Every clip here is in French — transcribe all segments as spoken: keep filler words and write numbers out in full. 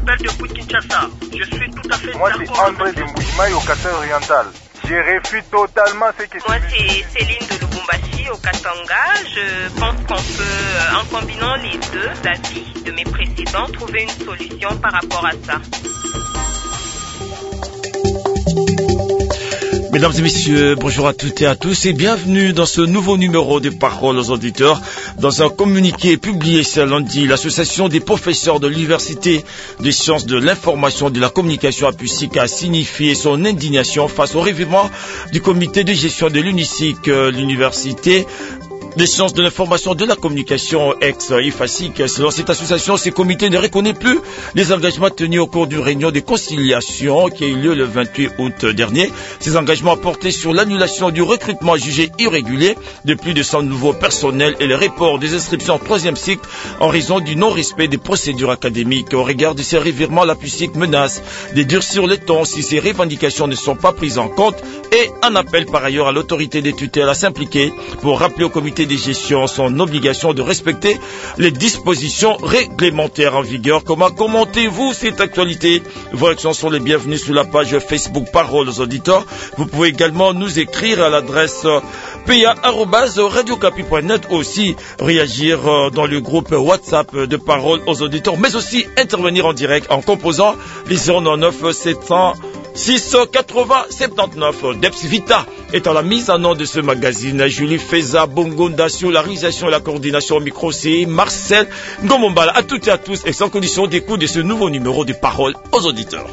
appelle depuis Kinshasa. Je suis tout à fait Moi, c'est André de Mboujimaï au Kassai oriental. Je réfute totalement ce que Moi, c'est Céline de Lubumbashi au Katanga. Je pense qu'on peut, en combinant les deux avis de mes précédents, trouver une solution par rapport à ça. Mesdames et messieurs, bonjour à toutes et à tous et bienvenue dans ce nouveau numéro de Paroles aux auditeurs. Dans un communiqué publié ce lundi, l'association des professeurs de l'Université des sciences de l'information et de la communication à Pussic a signifié son indignation face au revirement du comité de gestion de l'UNISIC, l'université des sciences de l'information et de la communication ex-I F A S I C. Selon cette association, ce comité ne reconnaît plus les engagements tenus au cours d'une réunion de conciliation qui a eu lieu le vingt-huit août dernier. Ces engagements portaient sur l'annulation du recrutement jugé irrégulier de plus de cent nouveaux personnels et le report des inscriptions en troisième cycle en raison du non-respect des procédures académiques. Au regard de ces revirements, la Pussic menace de durcir le ton si ces revendications ne sont pas prises en compte et en appelle par ailleurs à l'autorité des tutelles à s'impliquer pour rappeler au comité des gestions son obligation de respecter les dispositions réglementaires en vigueur. Comment commentez-vous cette actualité? Vos réactions sont les bienvenues sur la page Facebook Paroles aux auditeurs. Vous pouvez également nous écrire à l'adresse p a arobase radio capi point net, aussi réagir dans le groupe WhatsApp de Paroles aux auditeurs, mais aussi intervenir en direct en composant les zéro neuf sept cents six quatre-vingts soixante-dix-neuf. Deps Vita est à la mise en nom de ce magazine. Julie Feza Bongonda sur la réalisation et la coordination au micro, c'est Marcel Ngomombala. À toutes et à tous et sans condition d'écoute de ce nouveau numéro de Paroles aux auditeurs.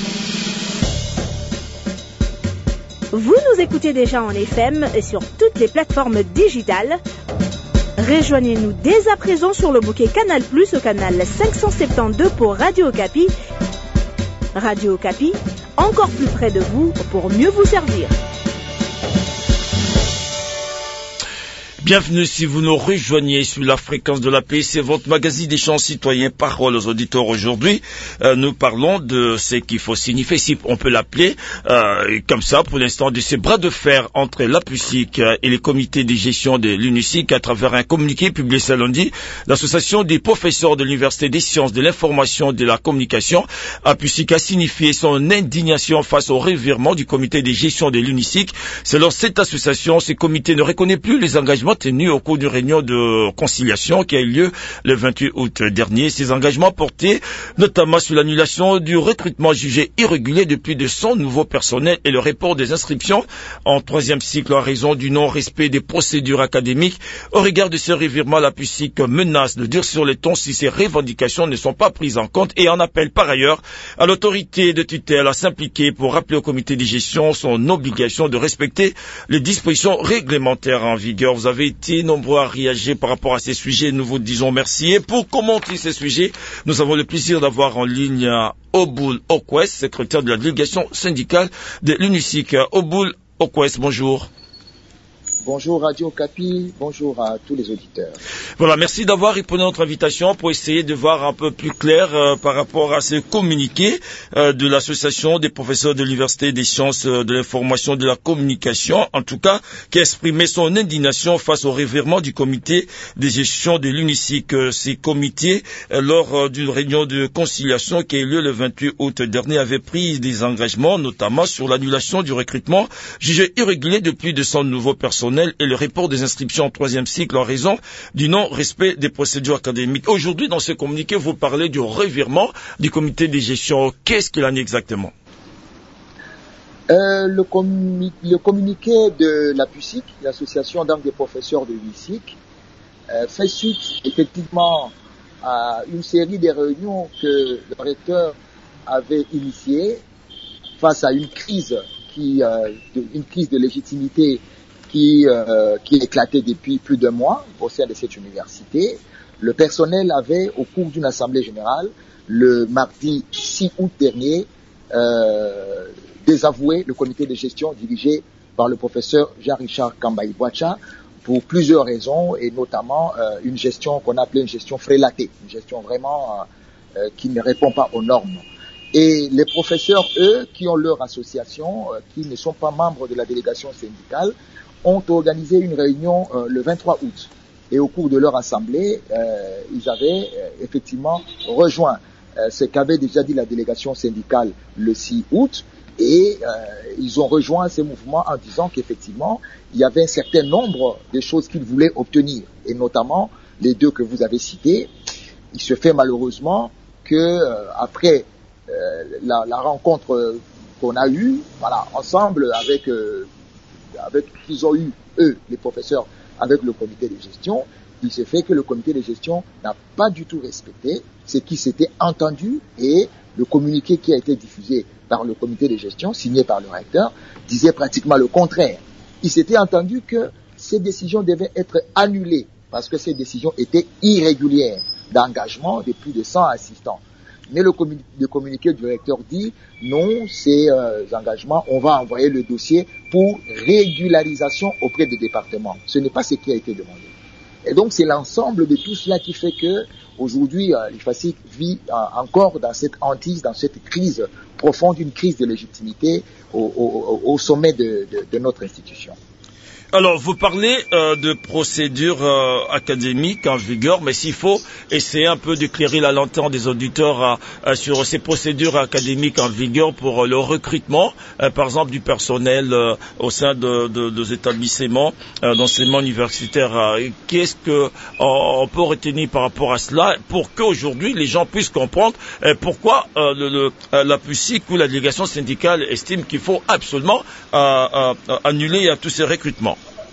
Vous nous écoutez déjà en F M et sur toutes les plateformes digitales. Rejoignez-nous dès à présent sur le bouquet Canal Plus au canal cinq cent soixante-douze pour Radio Okapi. Radio Okapi, encore plus près de vous pour mieux vous servir. Bienvenue si vous nous rejoignez sur la fréquence de la paix, c'est votre magazine des champs citoyens Paroles aux auditeurs. Aujourd'hui, euh, nous parlons de ce qu'il faut signifier, si on peut l'appeler euh, comme ça pour l'instant, de ces bras de fer entre la Pussic et les comités de gestion de l'UNISIC à travers un communiqué publié ce lundi. L'association des professeurs de l'Université des sciences de l'information et de la communication à Pussic a signifié son indignation face au revirement du comité de gestion de l'UNISIC. Selon cette association, ce comité ne reconnaît plus les engagements tenus au cours d'une réunion de conciliation qui a eu lieu le vingt-huit août dernier. Ces engagements portaient notamment sur l'annulation du recrutement jugé irrégulier de plus de cent nouveaux personnels et le report des inscriptions en troisième cycle en raison du non-respect des procédures académiques. Au regard de ce revirement, la Pussic menace de durcir le ton si ces revendications ne sont pas prises en compte et en appelle par ailleurs à l'autorité de tutelle à s'impliquer pour rappeler au comité de gestion son obligation de respecter les dispositions réglementaires en vigueur. Vous avez été nombreux à réagir par rapport à ces sujets. Nous vous disons merci. Et pour commenter ces sujets, nous avons le plaisir d'avoir en ligne Oboul Okwes, secrétaire de la délégation syndicale de l'UNISIC. Oboul Okwes, bonjour. Bonjour Radio Okapi, bonjour à tous les auditeurs. Voilà, merci d'avoir répondu à notre invitation pour essayer de voir un peu plus clair euh, par rapport à ce communiqué euh, de l'association des professeurs de l'Université des sciences euh, de l'information et de la communication, en tout cas, qui a exprimé son indignation face au revirement du comité de gestion de l'UNISIC. Euh, ces comités, euh, lors euh, d'une réunion de conciliation qui a eu lieu le vingt-huit août dernier, avaient pris des engagements, notamment sur l'annulation du recrutement jugé irrégulier de plus de cent nouveaux personnels et le report des inscriptions en troisième cycle en raison du non-respect des procédures académiques. Aujourd'hui, dans ce communiqué, vous parlez du revirement du comité de gestion. Qu'est-ce qu'il en est exactement? euh, le, commu- le communiqué de la Pussic, l'association donc des professeurs de l'UNISIC, euh, fait suite effectivement à une série de réunions que le recteur avait initiées face à une crise qui, euh, de, une crise de légitimité qui, euh, qui éclatait depuis plus d'un mois au sein de cette université. Le personnel avait, au cours d'une assemblée générale, le mardi six août dernier, euh, désavoué le comité de gestion dirigé par le professeur Jean-Richard Kambaï-Boacha pour plusieurs raisons, et notamment euh, une gestion qu'on appelait une gestion frélatée, une gestion vraiment euh, qui ne répond pas aux normes. Et les professeurs, eux, qui ont leur association, euh, qui ne sont pas membres de la délégation syndicale, ont organisé une réunion euh, le vingt-trois août. Et au cours de leur assemblée, euh, ils avaient euh, effectivement rejoint euh, ce qu'avait déjà dit la délégation syndicale le six août, et euh, ils ont rejoint ces mouvements en disant qu'effectivement, il y avait un certain nombre de choses qu'ils voulaient obtenir, et notamment les deux que vous avez cités. Il se fait malheureusement que euh, après euh, la, la rencontre qu'on a eue, voilà, ensemble avec euh, avec qu'ils ont eu eux, les professeurs, avec le comité de gestion, il se fait que le comité de gestion n'a pas du tout respecté ce qui s'était entendu, et le communiqué qui a été diffusé par le comité de gestion, signé par le recteur, disait pratiquement le contraire. Il s'était entendu que ces décisions devaient être annulées parce que ces décisions étaient irrégulières d'engagement de plus de cent assistants. Mais le, communi- le communiqué du recteur dit non, ces euh, engagements, on va envoyer le dossier pour régularisation auprès des départements. Ce n'est pas ce qui a été demandé. Et donc c'est l'ensemble de tout cela qui fait que aujourd'hui euh, l'I F A C I C vit euh, encore dans cette hantise, dans cette crise profonde, une crise de légitimité au, au, au sommet de, de, de notre institution. Alors, vous parlez euh, de procédures euh, académiques en vigueur, mais s'il faut essayer un peu d'éclairer la lanterne des auditeurs euh, euh, sur ces procédures académiques en vigueur pour euh, le recrutement, euh, par exemple, du personnel euh, au sein de, de, de établissements euh, d'enseignement universitaire. Euh, qu'est-ce que on, on peut retenir par rapport à cela pour qu'aujourd'hui les gens puissent comprendre euh, pourquoi euh, le, le, euh, la P U S I C ou la délégation syndicale estime qu'il faut absolument euh, euh, annuler euh, tous ces recrutements?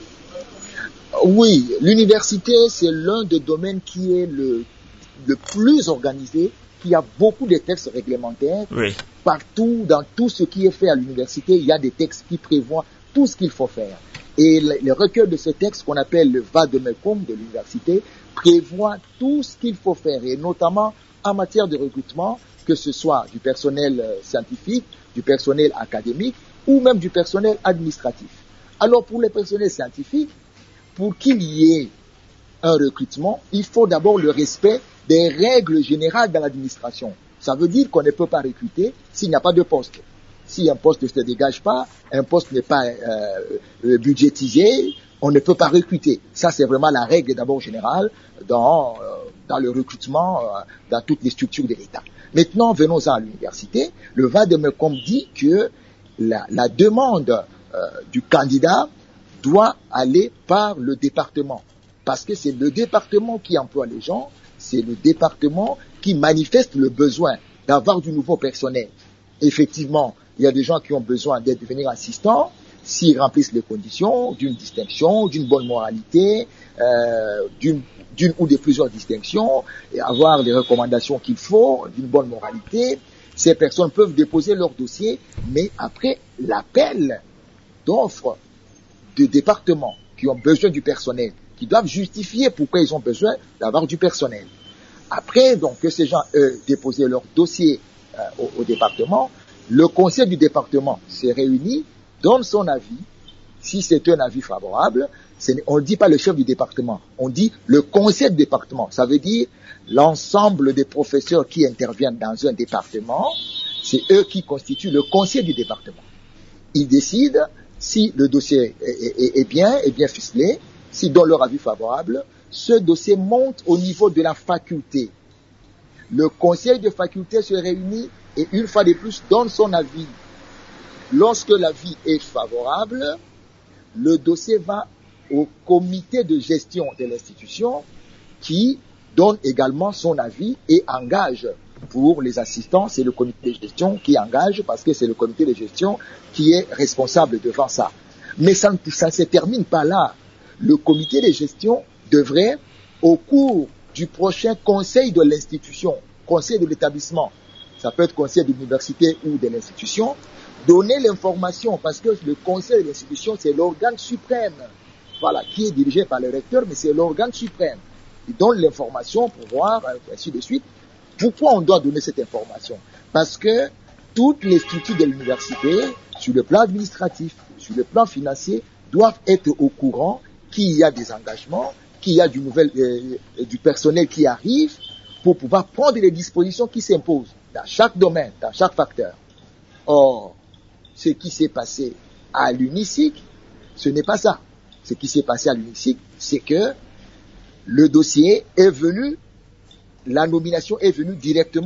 Oui, l'université, c'est l'un des domaines qui est le, le plus organisé, qui a beaucoup de textes réglementaires. Oui. Partout, dans tout ce qui est fait à l'université, il y a des textes qui prévoient tout ce qu'il faut faire. Et le, le recueil de ce texte, qu'on appelle le Vademecum de l'université, prévoit tout ce qu'il faut faire, et notamment en matière de recrutement, que ce soit du personnel euh, scientifique, du personnel académique, ou même du personnel administratif. Alors, pour les personnels scientifiques, pour qu'il y ait un recrutement, il faut d'abord le respect des règles générales de l'administration. Ça veut dire qu'on ne peut pas recruter s'il n'y a pas de poste. Si un poste ne se dégage pas, un poste n'est pas euh, budgétisé, on ne peut pas recruter. Ça, c'est vraiment la règle d'abord générale dans, euh, dans le recrutement, euh, dans toutes les structures de l'État. Maintenant, venons-en à l'université. Le Vademecum dit que la, la demande euh, du candidat doit aller par le département. Parce que c'est le département qui emploie les gens, c'est le département qui manifeste le besoin d'avoir du nouveau personnel. Effectivement, il y a des gens qui ont besoin de devenir assistants s'ils remplissent les conditions d'une distinction, d'une bonne moralité, euh, d'une, d'une ou de plusieurs distinctions, et avoir les recommandations qu'il faut, d'une bonne moralité. Ces personnes peuvent déposer leur dossier, mais après l'appel d'offres de départements qui ont besoin du personnel, qui doivent justifier pourquoi ils ont besoin d'avoir du personnel. Après, donc, que ces gens, eux, déposer leur dossier euh, au, au département, le conseil du département se réunit, donne son avis. Si c'est un avis favorable, c'est, on ne dit pas le chef du département, on dit le conseil du département. Ça veut dire l'ensemble des professeurs qui interviennent dans un département, c'est eux qui constituent le conseil du département. Ils décident si le dossier est, est, est bien, est bien ficelé, s'ils donnent leur avis favorable, ce dossier monte au niveau de la faculté. Le conseil de faculté se réunit et une fois de plus donne son avis. Lorsque l'avis est favorable, le dossier va au comité de gestion de l'institution qui donne également son avis et engage. Pour les assistants, c'est le comité de gestion qui engage parce que c'est le comité de gestion qui est responsable devant ça. Mais ça, ça ne se termine pas là. Le comité de gestion devrait, au cours du prochain conseil de l'institution, conseil de l'établissement, ça peut être conseil de l'université ou de l'institution, donner l'information parce que le conseil de l'institution, c'est l'organe suprême, voilà, qui est dirigé par le recteur, mais c'est l'organe suprême. Il donne l'information pour voir, ainsi de suite. Pourquoi on doit donner cette information? Parce que toutes les structures de l'université, sur le plan administratif, sur le plan financier, doivent être au courant qu'il y a des engagements, qu'il y a du, nouvel, euh, du personnel qui arrive pour pouvoir prendre les dispositions qui s'imposent dans chaque domaine, dans chaque facteur. Or, ce qui s'est passé à l'UNISIC, ce n'est pas ça. Ce qui s'est passé à l'UNISIC, c'est que le dossier est venu, la nomination est venue directement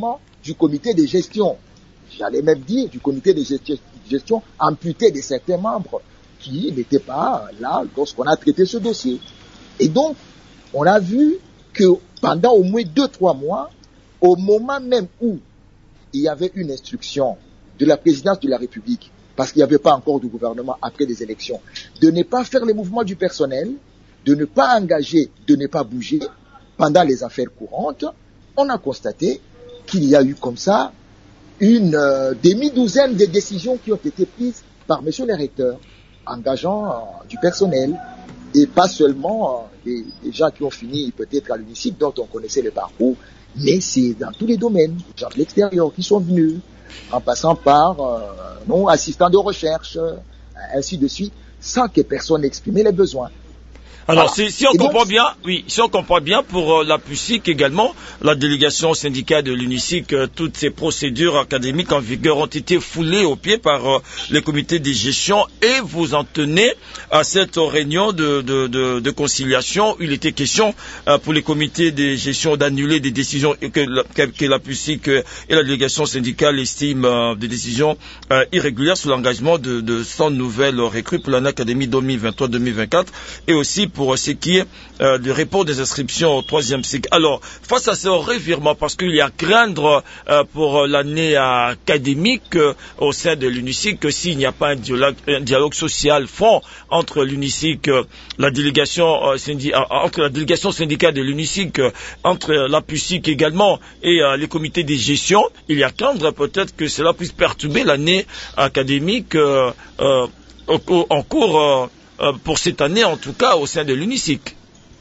du comité de gestion. J'allais même dire du comité de gestion amputé de certains membres qui n'étaient pas là lorsqu'on a traité ce dossier. Et donc, on a vu que pendant au moins deux, trois mois, au moment même où il y avait une instruction de la présidence de la République, parce qu'il n'y avait pas encore de gouvernement après les élections, de ne pas faire les mouvements du personnel, de ne pas engager, de ne pas bouger pendant les affaires courantes, on a constaté qu'il y a eu comme ça une euh, demi-douzaine de décisions qui ont été prises par monsieur le recteur, engageant euh, du personnel, et pas seulement euh, les, les gens qui ont fini peut-être à l'UNICIC, dont on connaissait le parcours, mais c'est dans tous les domaines, les gens de l'extérieur qui sont venus, en passant par euh, non, assistants de recherche, euh, ainsi de suite, sans que personne n'exprime les besoins. Alors, Voilà. si, si on Et comprend donc, bien, oui, si on comprend bien, pour euh, la P U S I C également, la délégation syndicale de l'UNICIC, euh, toutes ces procédures académiques en vigueur ont été foulées au pied par euh, les comités de gestion, et vous en tenez à cette réunion de, de, de, de conciliation. Il était question euh, pour les comités de gestion d'annuler des décisions que la, que, que la P U S I C et la délégation syndicale estiment euh, des décisions euh, irrégulières sous l'engagement de, de cent nouvelles recrues pour l'année académique deux mille vingt-trois deux mille vingt-quatre, et aussi pour ce qui est euh, du report des inscriptions au troisième cycle. Alors, face à ce revirement, parce qu'il y a craindre euh, pour l'année académique euh, au sein de l'UNICIC, que s'il n'y a pas un dialogue, un dialogue social fort entre l'UNICIC, euh, la délégation euh, syndi- euh, entre la délégation syndicale de l'UNICIC, euh, entre la P U S I C également et euh, les comités de gestion, il y a craindre peut-être que cela puisse perturber l'année académique euh, euh, en cours euh, Euh, pour cette année, en tout cas, au sein de l'UNICIC.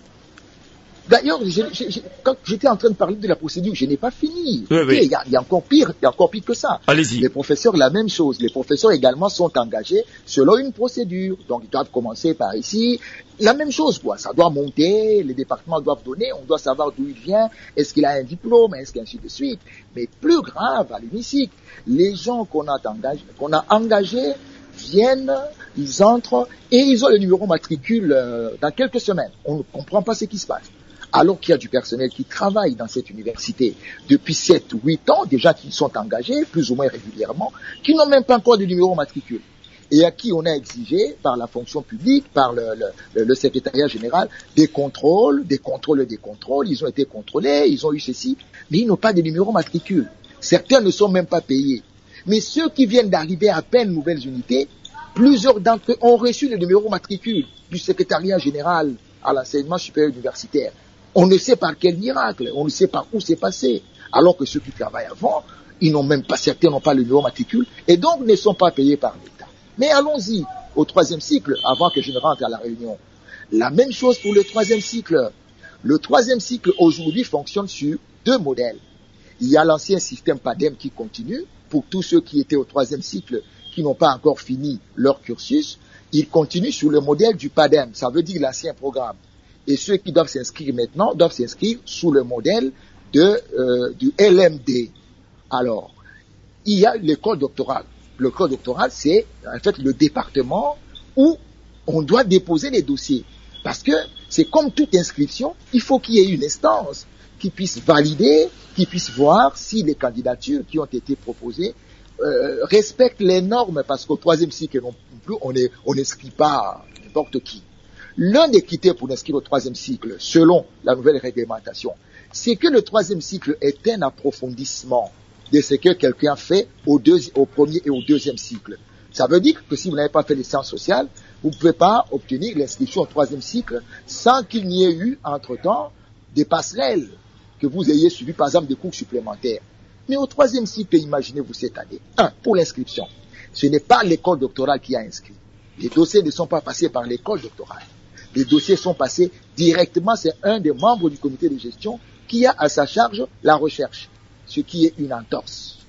D'ailleurs, je, je, je, quand j'étais en train de parler de la procédure, je n'ai pas fini. Oui, oui. Il y a, il y a encore pire, il y a encore pire que ça. Allez-y. Les professeurs, la même chose. Les professeurs également sont engagés selon une procédure. Donc, ils doivent commencer par ici. La même chose, quoi. Ça doit monter, les départements doivent donner, on doit savoir d'où il vient, est-ce qu'il a un diplôme, est-ce qu'ainsi de suite. Mais plus grave, à l'UNICIC, les gens qu'on a engagés, qu'on a engagés viennent, ils entrent et ils ont le numéro matricule euh, dans quelques semaines. On ne comprend pas ce qui se passe. Alors qu'il y a du personnel qui travaille dans cette université depuis sept ou huit ans, déjà qui sont engagés, plus ou moins régulièrement, qui n'ont même pas encore de numéro matricule. Et à qui on a exigé, par la fonction publique, par le, le, le secrétariat général, des contrôles, des contrôles, des contrôles. Ils ont été contrôlés, ils ont eu ceci, mais ils n'ont pas de numéro matricule. Certains ne sont même pas payés. Mais ceux qui viennent d'arriver à peine nouvelles unités, plusieurs d'entre eux ont reçu le numéro matricule du secrétariat général à l'enseignement supérieur universitaire. On ne sait par quel miracle, on ne sait pas où c'est passé. Alors que ceux qui travaillent avant, ils n'ont même pas, certains n'ont pas le numéro matricule et donc ne sont pas payés par l'État. Mais allons-y au troisième cycle, avant que je ne rentre à la réunion. La même chose pour le troisième cycle. Le troisième cycle aujourd'hui fonctionne sur deux modèles. Il y a l'ancien système P A D E M qui continue. Pour tous ceux qui étaient au troisième cycle, qui n'ont pas encore fini leur cursus, ils continuent sur le modèle du P A D E M, ça veut dire l'ancien programme. Et ceux qui doivent s'inscrire maintenant doivent s'inscrire sous le modèle de, euh, du L M D. Alors, il y a l'école doctorale. L'école doctorale, c'est en fait le département où on doit déposer les dossiers. Parce que c'est comme toute inscription, il faut qu'il y ait une instance qui puisse valider, qui puisse voir si les candidatures qui ont été proposées euh, respectent les normes, parce qu'au troisième cycle non plus, on est, on n'inscrit pas n'importe qui. L'un des critères pour inscrire au troisième cycle, selon la nouvelle réglementation, c'est que le troisième cycle est un approfondissement de ce que quelqu'un fait au, deux, au premier et au deuxième cycle. Ça veut dire que si vous n'avez pas fait les sciences sociales, vous ne pouvez pas obtenir l'inscription au troisième cycle sans qu'il n'y ait eu, entre-temps, des passerelles, que vous ayez suivi, par exemple, des cours supplémentaires. Mais au troisième cycle, imaginez-vous cette année. Un, pour l'inscription, ce n'est pas l'école doctorale qui a inscrit. Les dossiers ne sont pas passés par l'école doctorale. Les dossiers sont passés directement, c'est un des membres du comité de gestion qui a à sa charge la recherche, ce qui est une entorse.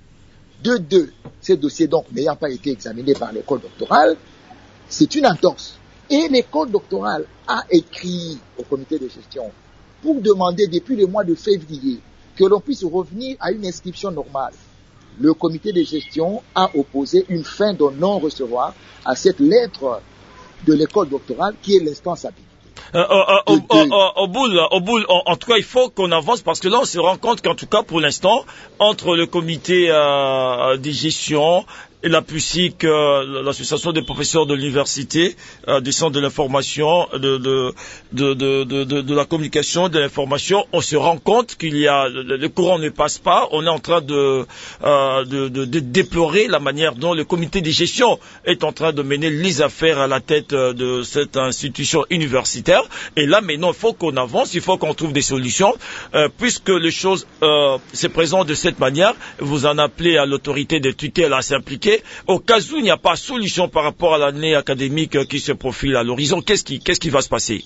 De deux, ces dossiers donc n'ayant pas été examinés par l'école doctorale, c'est une entorse. Et l'école doctorale a écrit au comité de gestion pour demander depuis le mois de février que l'on puisse revenir à une inscription normale. Le comité de gestion a opposé une fin de non-recevoir à cette lettre de l'école doctorale qui est l'instance habilitée. Euh, euh, euh, au, au, au, au bout, au bout, en, en tout cas, il faut qu'on avance parce que là, on se rend compte qu'en tout cas, pour l'instant, entre le comité euh, de gestion et la P U S I C, euh, l'association des professeurs de l'université, euh, du centre de l'information, de, de, de, de, de, de, de la communication, de l'information, on se rend compte qu'il y a, le, le courant ne passe pas. On est en train de, euh, de, de, de déplorer la manière dont le comité de gestion est en train de mener les affaires à la tête de cette institution universitaire. Et là, maintenant, il faut qu'on avance, il faut qu'on trouve des solutions, euh, puisque les choses euh, se présentent de cette manière. Vous en appelez à l'autorité de tutelle à s'impliquer. Au cas où il n'y a pas de solution par rapport à l'année académique qui se profile à l'horizon, qu'est-ce qui, qu'est-ce qui va se passer?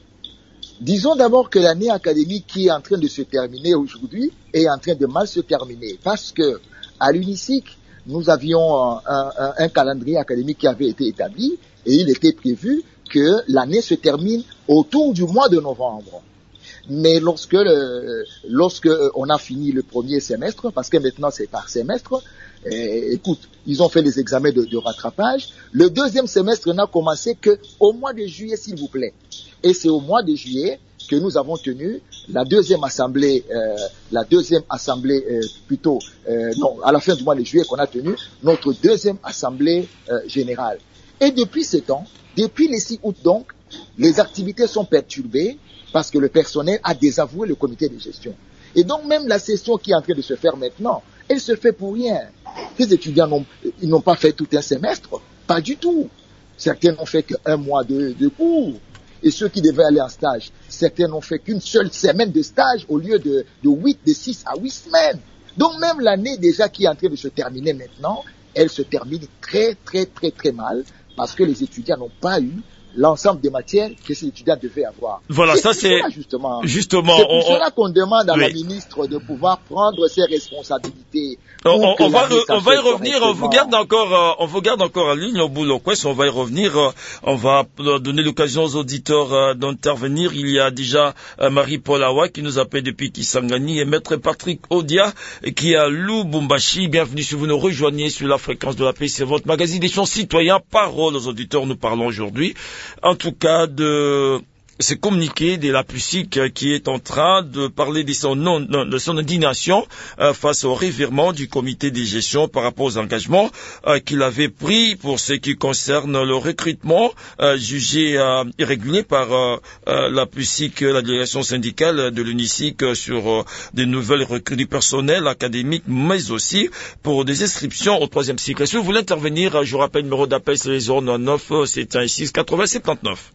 Disons d'abord que l'année académique qui est en train de se terminer aujourd'hui est en train de mal se terminer parce que à l'UNISIC, nous avions un, un, un calendrier académique qui avait été établi et il était prévu que l'année se termine autour du mois de novembre. Mais lorsque, le, lorsque on a fini le premier semestre, parce que maintenant c'est par semestre, eh, écoute, ils ont fait les examens de, de rattrapage. Le deuxième semestre n'a commencé que au mois de juillet, s'il vous plaît. Et c'est au mois de juillet que nous avons tenu la deuxième assemblée, euh, la deuxième assemblée euh, plutôt, euh, non, à la fin du mois de juillet qu'on a tenu notre deuxième assemblée euh, générale. Et depuis ce temps, depuis le six août donc, les activités sont perturbées parce que le personnel a désavoué le comité de gestion. Et donc même la session qui est en train de se faire maintenant, elle se fait pour rien. Les étudiants n'ont, ils n'ont pas fait tout un semestre, pas du tout. Certains n'ont fait qu'un mois de, de cours. Et ceux qui devaient aller en stage, certains n'ont fait qu'une seule semaine de stage au lieu de, de huit, de six à huit semaines. Donc même l'année déjà qui est en train de se terminer maintenant, elle se termine très très très très mal parce que les étudiants n'ont pas eu l'ensemble des matières que ces étudiants devaient avoir. Voilà, c'est ça c'est justement. justement. C'est pour on, cela qu'on demande à oui. la ministre de pouvoir prendre ses responsabilités. On, on, on va, on va y revenir. On vous garde encore, euh, on vous garde encore en ligne au boulot. On va y revenir. Euh, on va donner l'occasion aux auditeurs euh, d'intervenir. Il y a déjà euh, Marie-Paul Awa qui nous appelle depuis Kisangani et Maître Patrick Odia qui est à Lubumbashi. Bienvenue si vous nous rejoignez sur la fréquence de la paix. C'est votre magazine des citoyens. Parole aux auditeurs. Nous parlons aujourd'hui, en tout cas, de ce communiqué de la P U S I C qui est en train de parler de son, non, de son indignation euh, face au revirement du comité de gestion par rapport aux engagements euh, qu'il avait pris pour ce qui concerne le recrutement euh, jugé euh, irrégulier par euh, euh, la P U S I C, la délégation syndicale de l'UNISIC euh, sur euh, des nouvelles recrues du personnel académique, mais aussi pour des inscriptions au troisième cycle. Si vous voulez intervenir, je vous rappelle le numéro d'appel sur les zéro neuf sept un six quatre-vingts soixante-dix-neuf.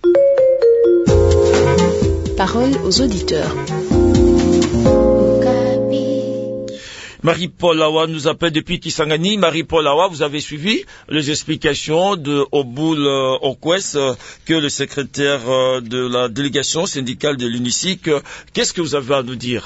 Parole aux auditeurs. Marie-Paul Awa nous appelle depuis Kisangani. Marie-Paul Awa, vous avez suivi les explications de Oboul euh, Okwes, euh, que le secrétaire euh, de la délégation syndicale de l'UNISIC. Euh, Qu'est-ce que vous avez à nous dire?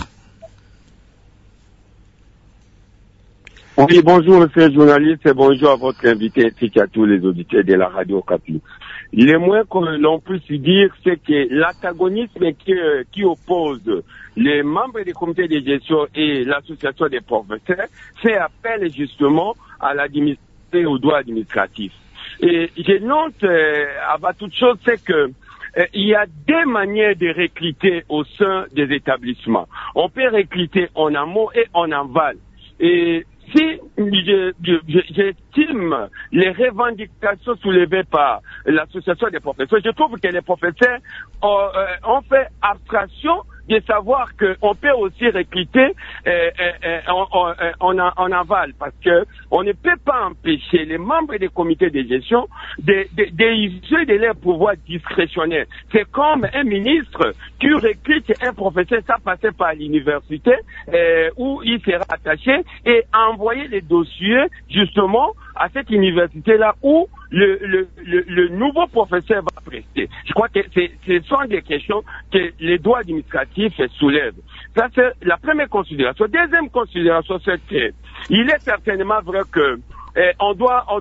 Oui, bonjour monsieur le journaliste et bonjour à votre invité ainsi qu'à tous les auditeurs de la radio Okapi. Le moins que l'on puisse dire, c'est que l'antagonisme qui, qui oppose les membres du comité de gestion et l'association des professeurs fait appel justement à l'administration, au droit administratif. Et je note, euh, avant toute chose, c'est que euh, il y a des manières de recruter au sein des établissements. On peut recruter en amont et en aval. Et si je, je, j'estime les revendications soulevées par l'association des professeurs, je trouve que les professeurs ont, euh, ont fait abstraction de savoir qu'on peut aussi recruter euh, euh, en, en, en, en aval, parce que on ne peut pas empêcher les membres des comités de gestion de, de, de, de leur pouvoir discrétionnaire. C'est comme un ministre qui recrute un professeur, ça passait par l'université euh, où il sera attaché et envoyer les dossiers justement à cette université-là où le, le, le, le nouveau professeur va prester. Je crois que c'est, ce sont des questions que les droits administratifs soulèvent. Ça, c'est la première considération. Deuxième considération, c'est que il est certainement vrai que eh, on doit, on doit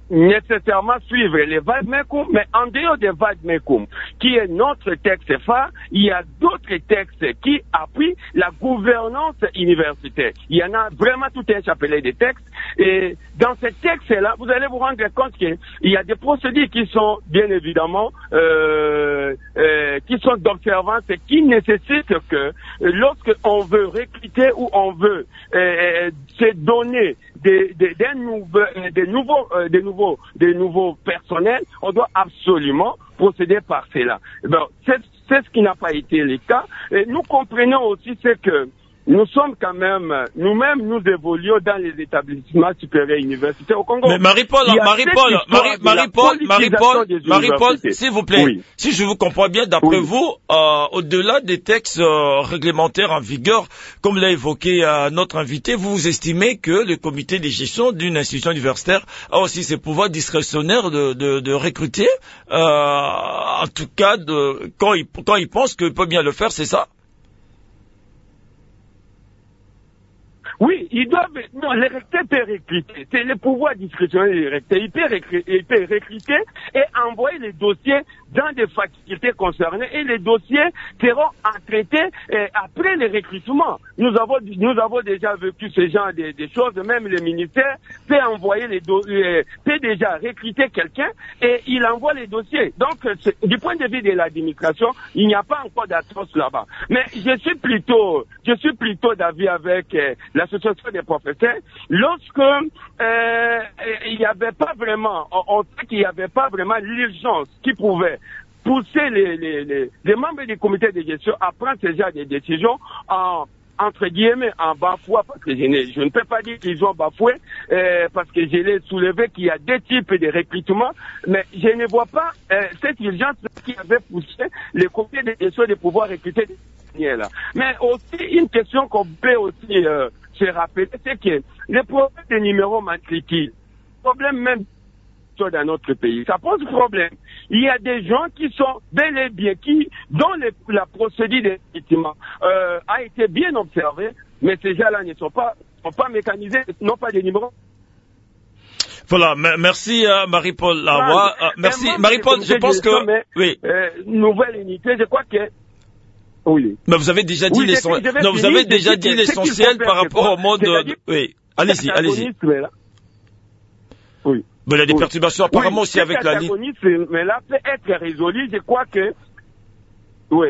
nécessairement suivre les Vademecum, mais en dehors des Vademecum, qui est notre texte phare, il y a d'autres textes qui appuient la gouvernance universitaire. Il y en a vraiment tout un chapelet de textes, et dans ces textes-là, vous allez vous rendre compte qu'il y a des procédures qui sont bien évidemment euh, euh, qui sont d'observance et qui nécessitent que lorsque on veut recruter ou on veut euh, se donner des, des, des, nouveaux, des nouveaux, euh, des nouveaux, des nouveaux personnels, on doit absolument procéder par cela. Ben, c'est, c'est ce qui n'a pas été le cas. Et nous comprenons aussi ce que nous sommes quand même, nous-mêmes, nous évoluons dans les établissements supérieurs universitaires au Congo. Mais Marie-Paul, Marie-Paul, Marie, Marie-Paul, Marie-Paul, Marie-Paul, s'il vous plaît, oui. Si je vous comprends bien, d'après oui. vous, euh, au-delà des textes euh, réglementaires en vigueur, comme l'a évoqué euh, notre invité, vous, vous estimez que le comité de gestion d'une institution universitaire a aussi ses pouvoirs discrétionnaires de, de, de recruter, euh, en tout cas, de, quand il, quand il pense qu'il peut bien le faire, c'est ça? Oui, ils doivent, non, le recteur peut recruter. C'est le pouvoir discrétionnaire du recteur. Il peut recruter, il peut recruter et envoyer les dossiers dans des facultés concernées et les dossiers seront traités eh, après le recrutement. Nous avons, nous avons déjà vécu ce genre de, de choses. Même le ministère peut envoyer les dossiers, peut déjà recruter quelqu'un et il envoie les dossiers. Donc, du point de vue de l'administration, il n'y a pas encore d'atroce là-bas. Mais je suis plutôt, je suis plutôt d'avis avec eh, la l'association des professeurs, lorsque euh, il n'y avait pas vraiment, on, on sait qu'il n'y avait pas vraiment l'urgence qui pouvait pousser les, les, les, les membres du comité de gestion à prendre ce genre de décisions en entre guillemets en bafouant, parce que je ne, je ne peux pas dire qu'ils ont bafoué, euh, parce que je l'ai soulevé qu'il y a deux types de recrutement, mais je ne vois pas euh, cette urgence qui avait poussé les comités de gestion de pouvoir recruter des là. Mais aussi, une question qu'on peut aussi euh, se rappeler, c'est que le problème des numéros matricules, problème même dans notre pays, ça pose problème. Il y a des gens qui sont bel et bien, qui, dont les, la procédure de recrutement euh, a été bien observée, mais ces gens-là ne sont pas, sont pas mécanisés, n'ont pas de numéros. Voilà, merci euh, Marie-Paul Lavoie. Euh, merci Marie-Paul, je pense que... Mais, oui. Euh, nouvelle unité, je crois que... Oui. Mais vous avez déjà dit oui, l'essentiel. Non, vous avez déjà dit l'essentiel par rapport au mode. De... Oui. Allez-y, allez-y. Oui. Mais il y a des oui. perturbations apparemment oui, aussi avec la ligne. Mais là peut être résolu. Je crois que. Oui.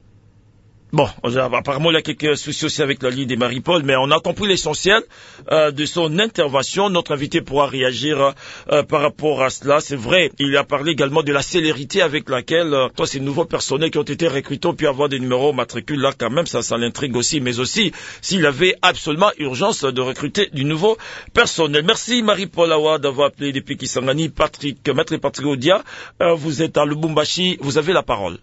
Bon, apparemment, il y a quelques soucis aussi avec la ligne des Marie-Paul, mais on a compris l'essentiel euh, de son intervention. Notre invité pourra réagir euh, par rapport à cela. C'est vrai, il a parlé également de la célérité avec laquelle euh, toi, ces nouveaux personnels qui ont été recrutés ont pu avoir des numéros matricules. Là, quand même, ça, ça l'intrigue aussi, mais aussi s'il avait absolument urgence de recruter du nouveau personnel. Merci Marie-Paul Awa d'avoir appelé depuis Kisangani. Patrick, Maître Patrick Odia, euh, vous êtes à Lubumbashi, vous avez la parole.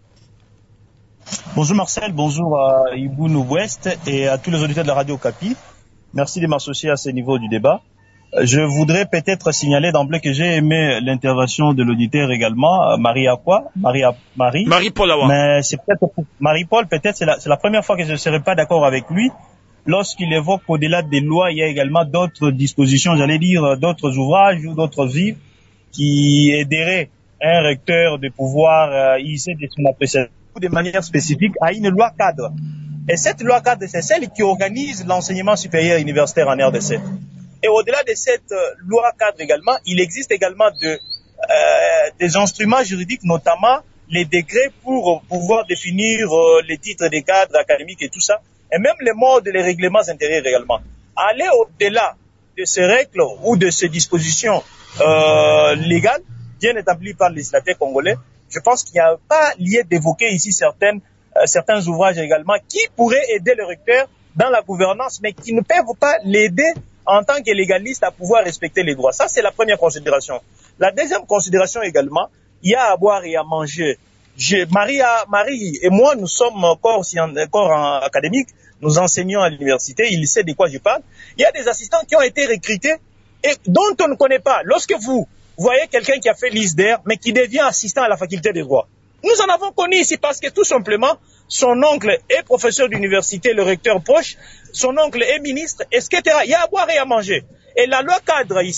Bonjour Marcel, bonjour à Ibou Ouest et à tous les auditeurs de la radio Okapi. Merci de m'associer à ce niveau du débat. Je voudrais peut-être signaler d'emblée que j'ai aimé l'intervention de l'auditeur également, Marie Aqua, Marie, Marie. Marie-Paul Awa. Mais c'est peut-être, Marie-Paul, peut-être c'est la, c'est la première fois que je ne serai pas d'accord avec lui lorsqu'il évoque qu'au-delà des lois, il y a également d'autres dispositions, j'allais dire d'autres ouvrages ou d'autres livres qui aideraient un recteur de pouvoir euh, hisser de son appréciation de manière spécifique à une loi cadre. Et cette loi cadre, c'est celle qui organise l'enseignement supérieur universitaire en R D C. Et au-delà de cette loi cadre également, il existe également de, euh, des instruments juridiques, notamment les décrets pour pouvoir définir euh, les titres des cadres académiques et tout ça, et même les modes et les règlements intérieurs également. Aller au-delà de ces règles ou de ces dispositions euh, légales bien établies par le législateur congolais, je pense qu'il n'y a pas lieu d'évoquer ici certaines, euh, certains ouvrages également qui pourraient aider le recteur dans la gouvernance, mais qui ne peuvent pas l'aider en tant que légaliste à pouvoir respecter les droits. Ça, c'est la première considération. La deuxième considération également, il y a à boire et à manger. Je, Marie, Marie et moi, nous sommes corps, corps académique, nous enseignons à l'université, il sait de quoi je parle. Il y a des assistants qui ont été recrutés et dont on ne connaît pas. Lorsque vous Vous voyez quelqu'un qui a fait l'I S D R, mais qui devient assistant à la faculté des droits. Nous en avons connu ici parce que tout simplement, son oncle est professeur d'université, le recteur proche, son oncle est ministre, et cetera. Il y a à boire et à manger. Et la loi cadre ici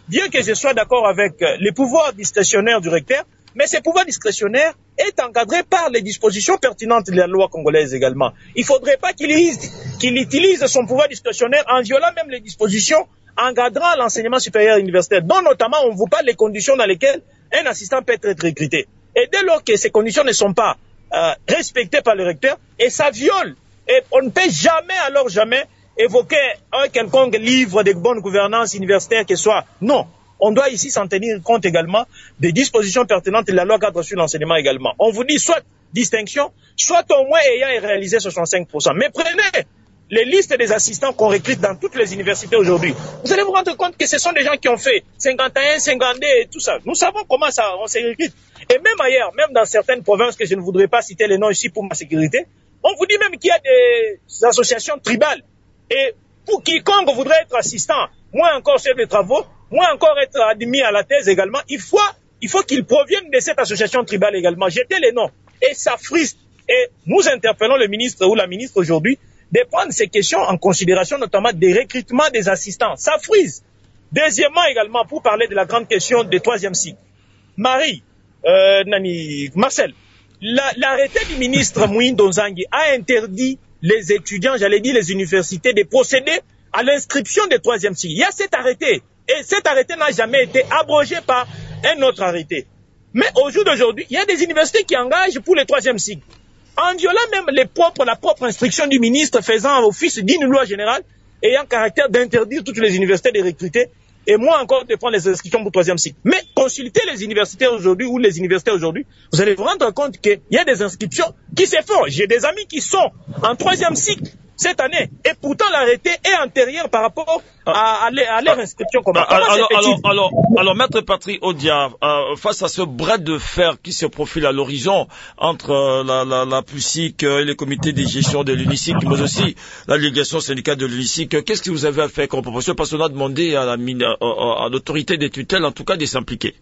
bien que je sois d'accord avec les pouvoirs discrétionnaires du recteur, mais ces pouvoirs discrétionnaires est encadré par les dispositions pertinentes de la loi congolaise également. Il ne faudrait pas qu'il qu'il utilise son pouvoir discrétionnaire en violant même les dispositions encadrant l'enseignement supérieur universitaire, dont notamment on vous parle des conditions dans lesquelles un assistant peut être recruté. Et dès lors que ces conditions ne sont pas euh, respectées par le recteur, et ça viole, et on ne peut jamais, alors jamais, évoquer un quelconque livre de bonne gouvernance universitaire que ce soit. Non. On doit ici s'en tenir compte également des dispositions pertinentes de la loi cadre sur l'enseignement également. On vous dit soit distinction, soit au moins ayant réalisé soixante-cinq pour cent. Mais prenez les listes des assistants qu'on recrute dans toutes les universités aujourd'hui. Vous allez vous rendre compte que ce sont des gens qui ont fait cinquante et un, cinquante-deux et tout ça. Nous savons comment ça, on se recrute. Et même ailleurs, même dans certaines provinces que je ne voudrais pas citer les noms ici pour ma sécurité, on vous dit même qu'il y a des associations tribales. Et pour quiconque voudrait être assistant, moins encore chef de travaux, moins encore être admis à la thèse également, il faut, il faut qu'il provienne de cette association tribale également. Jetez les noms. Et ça friste. Et nous interpellons le ministre ou la ministre aujourd'hui de prendre ces questions en considération, notamment des recrutements des assistants. Ça frise. Deuxièmement également, pour parler de la grande question des troisième cycle. Marie, euh, Nani, Marcel, la, l'arrêté du ministre Mouindo Nzangi a interdit les étudiants, j'allais dire les universités, de procéder à l'inscription des troisième cycle. Il y a cet arrêté. Et cet arrêté n'a jamais été abrogé par un autre arrêté. Mais au jour d'aujourd'hui, il y a des universités qui engagent pour les troisième cycle. En violant même les propres, la propre instruction du ministre faisant office d'une loi générale ayant caractère d'interdire toutes les universités de recruter et moins encore de prendre les inscriptions pour troisième cycle. Mais consultez les universités aujourd'hui ou les universités aujourd'hui, vous allez vous rendre compte qu'il y a des inscriptions qui se font. J'ai des amis qui sont en troisième cycle cette année. Et pourtant, l'arrêté est antérieur par rapport à, à, à leur inscription. Comment, comment alors, alors, alors, alors, Maître Patrick Odia, euh, face à ce bras de fer qui se profile à l'horizon entre euh, la, la, la P U S I C et les comités de gestion de l'UNISIC, mais aussi la délégation syndicale de l'UNISIC, qu'est-ce que vous avez à faire comme proposition? Parce qu'on a demandé à, la, à, à l'autorité des tutelles, en tout cas, de s'impliquer.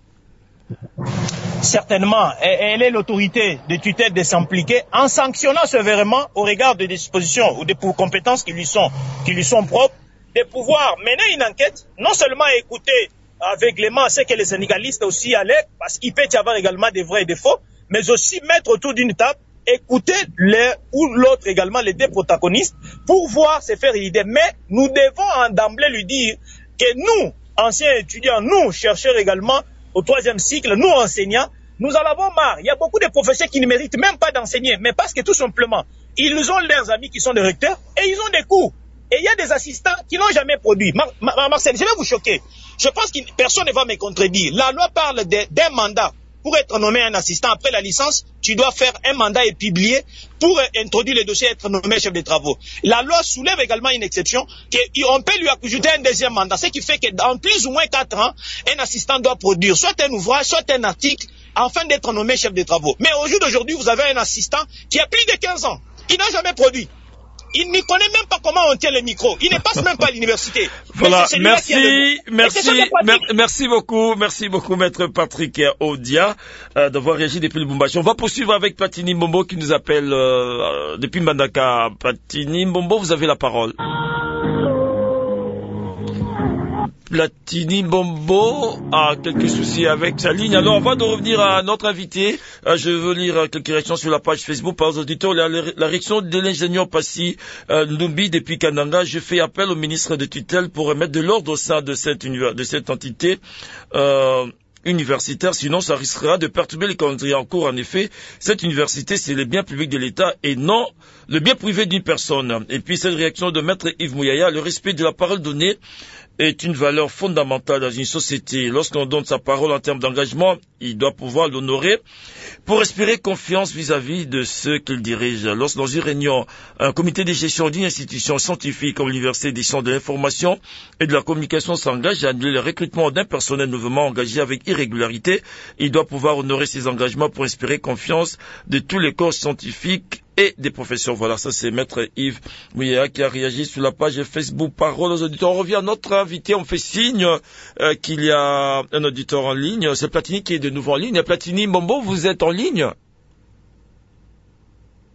Certainement, elle est l'autorité de tutelle de s'impliquer en sanctionnant sévèrement au regard des dispositions ou des compétences qui lui sont, qui lui sont propres, de pouvoir mener une enquête, non seulement écouter aveuglément ce que les syndicalistes aussi allaient, parce qu'il peut y avoir également des vrais et des faux, mais aussi mettre autour d'une table, écouter l'un ou l'autre également, les deux protagonistes, pour voir se faire une idée. Mais nous devons d'emblée lui dire que nous, anciens étudiants, nous, chercheurs également, au troisième cycle, nous enseignants, nous en avons marre. Il y a beaucoup de professeurs qui ne méritent même pas d'enseigner, mais parce que tout simplement, ils ont leurs amis qui sont des recteurs et ils ont des cours. Et il y a des assistants qui n'ont jamais produit. Mar Mar Marcel, je vais vous choquer. Je pense que personne ne va me contredire. La loi parle d'un mandat. Pour être nommé un assistant après la licence, tu dois faire un mandat et publier pour introduire le dossier et être nommé chef de travaux. La loi soulève également une exception qu'on peut lui ajouter un deuxième mandat, ce qui fait que dans plus ou moins quatre ans, un assistant doit produire soit un ouvrage, soit un article, afin d'être nommé chef de travaux. Mais au jour d'aujourd'hui, vous avez un assistant qui a plus de quinze ans. Il n'a jamais produit. Il ne connaît même pas comment on tient le micro. Il ne passe même pas à l'université. Voilà, merci, merci, mer merci beaucoup, merci beaucoup, Maître Patrick Odia, euh, d'avoir réagi depuis le Lubumbashi. On va poursuivre avec Platini Mbombo qui nous appelle euh, depuis Mbandaka. Platini Mbombo, vous avez la parole. Platini Mbombo a quelques soucis avec sa ligne. Alors, avant de revenir à notre invité, euh, je veux lire quelques réactions sur la page Facebook par les auditeurs. La, la réaction de l'ingénieur Passy euh, Numbi depuis Kananga. Je fais appel au ministre de tutelle pour remettre de l'ordre au sein de cette, de cette entité euh, universitaire, sinon ça risquera de perturber les calendriers en cours. En effet, cette université, c'est le bien public de l'État et non le bien privé d'une personne. Et puis, cette réaction de Maître Yves Mouyaya, le respect de la parole donnée est une valeur fondamentale dans une société. Lorsqu'on donne sa parole en termes d'engagement, il doit pouvoir l'honorer pour espérer confiance vis-à-vis de ceux qu'il dirige. Lorsque dans une réunion, un comité de gestion d'une institution scientifique comme l'Université des sciences de l'information et de la communication s'engage à annuler le recrutement d'un personnel nouvellement engagé avec irrégularité, il doit pouvoir honorer ses engagements pour espérer confiance de tous les corps scientifiques et des professeurs. Voilà, ça c'est Maître Yves Mouyaya qui a réagi sur la page Facebook Parole aux auditeurs. On revient à notre invité, on fait signe euh, qu'il y a un auditeur en ligne. C'est Platini qui est de nouveau en ligne. Platini Mbombo, vous êtes en ligne?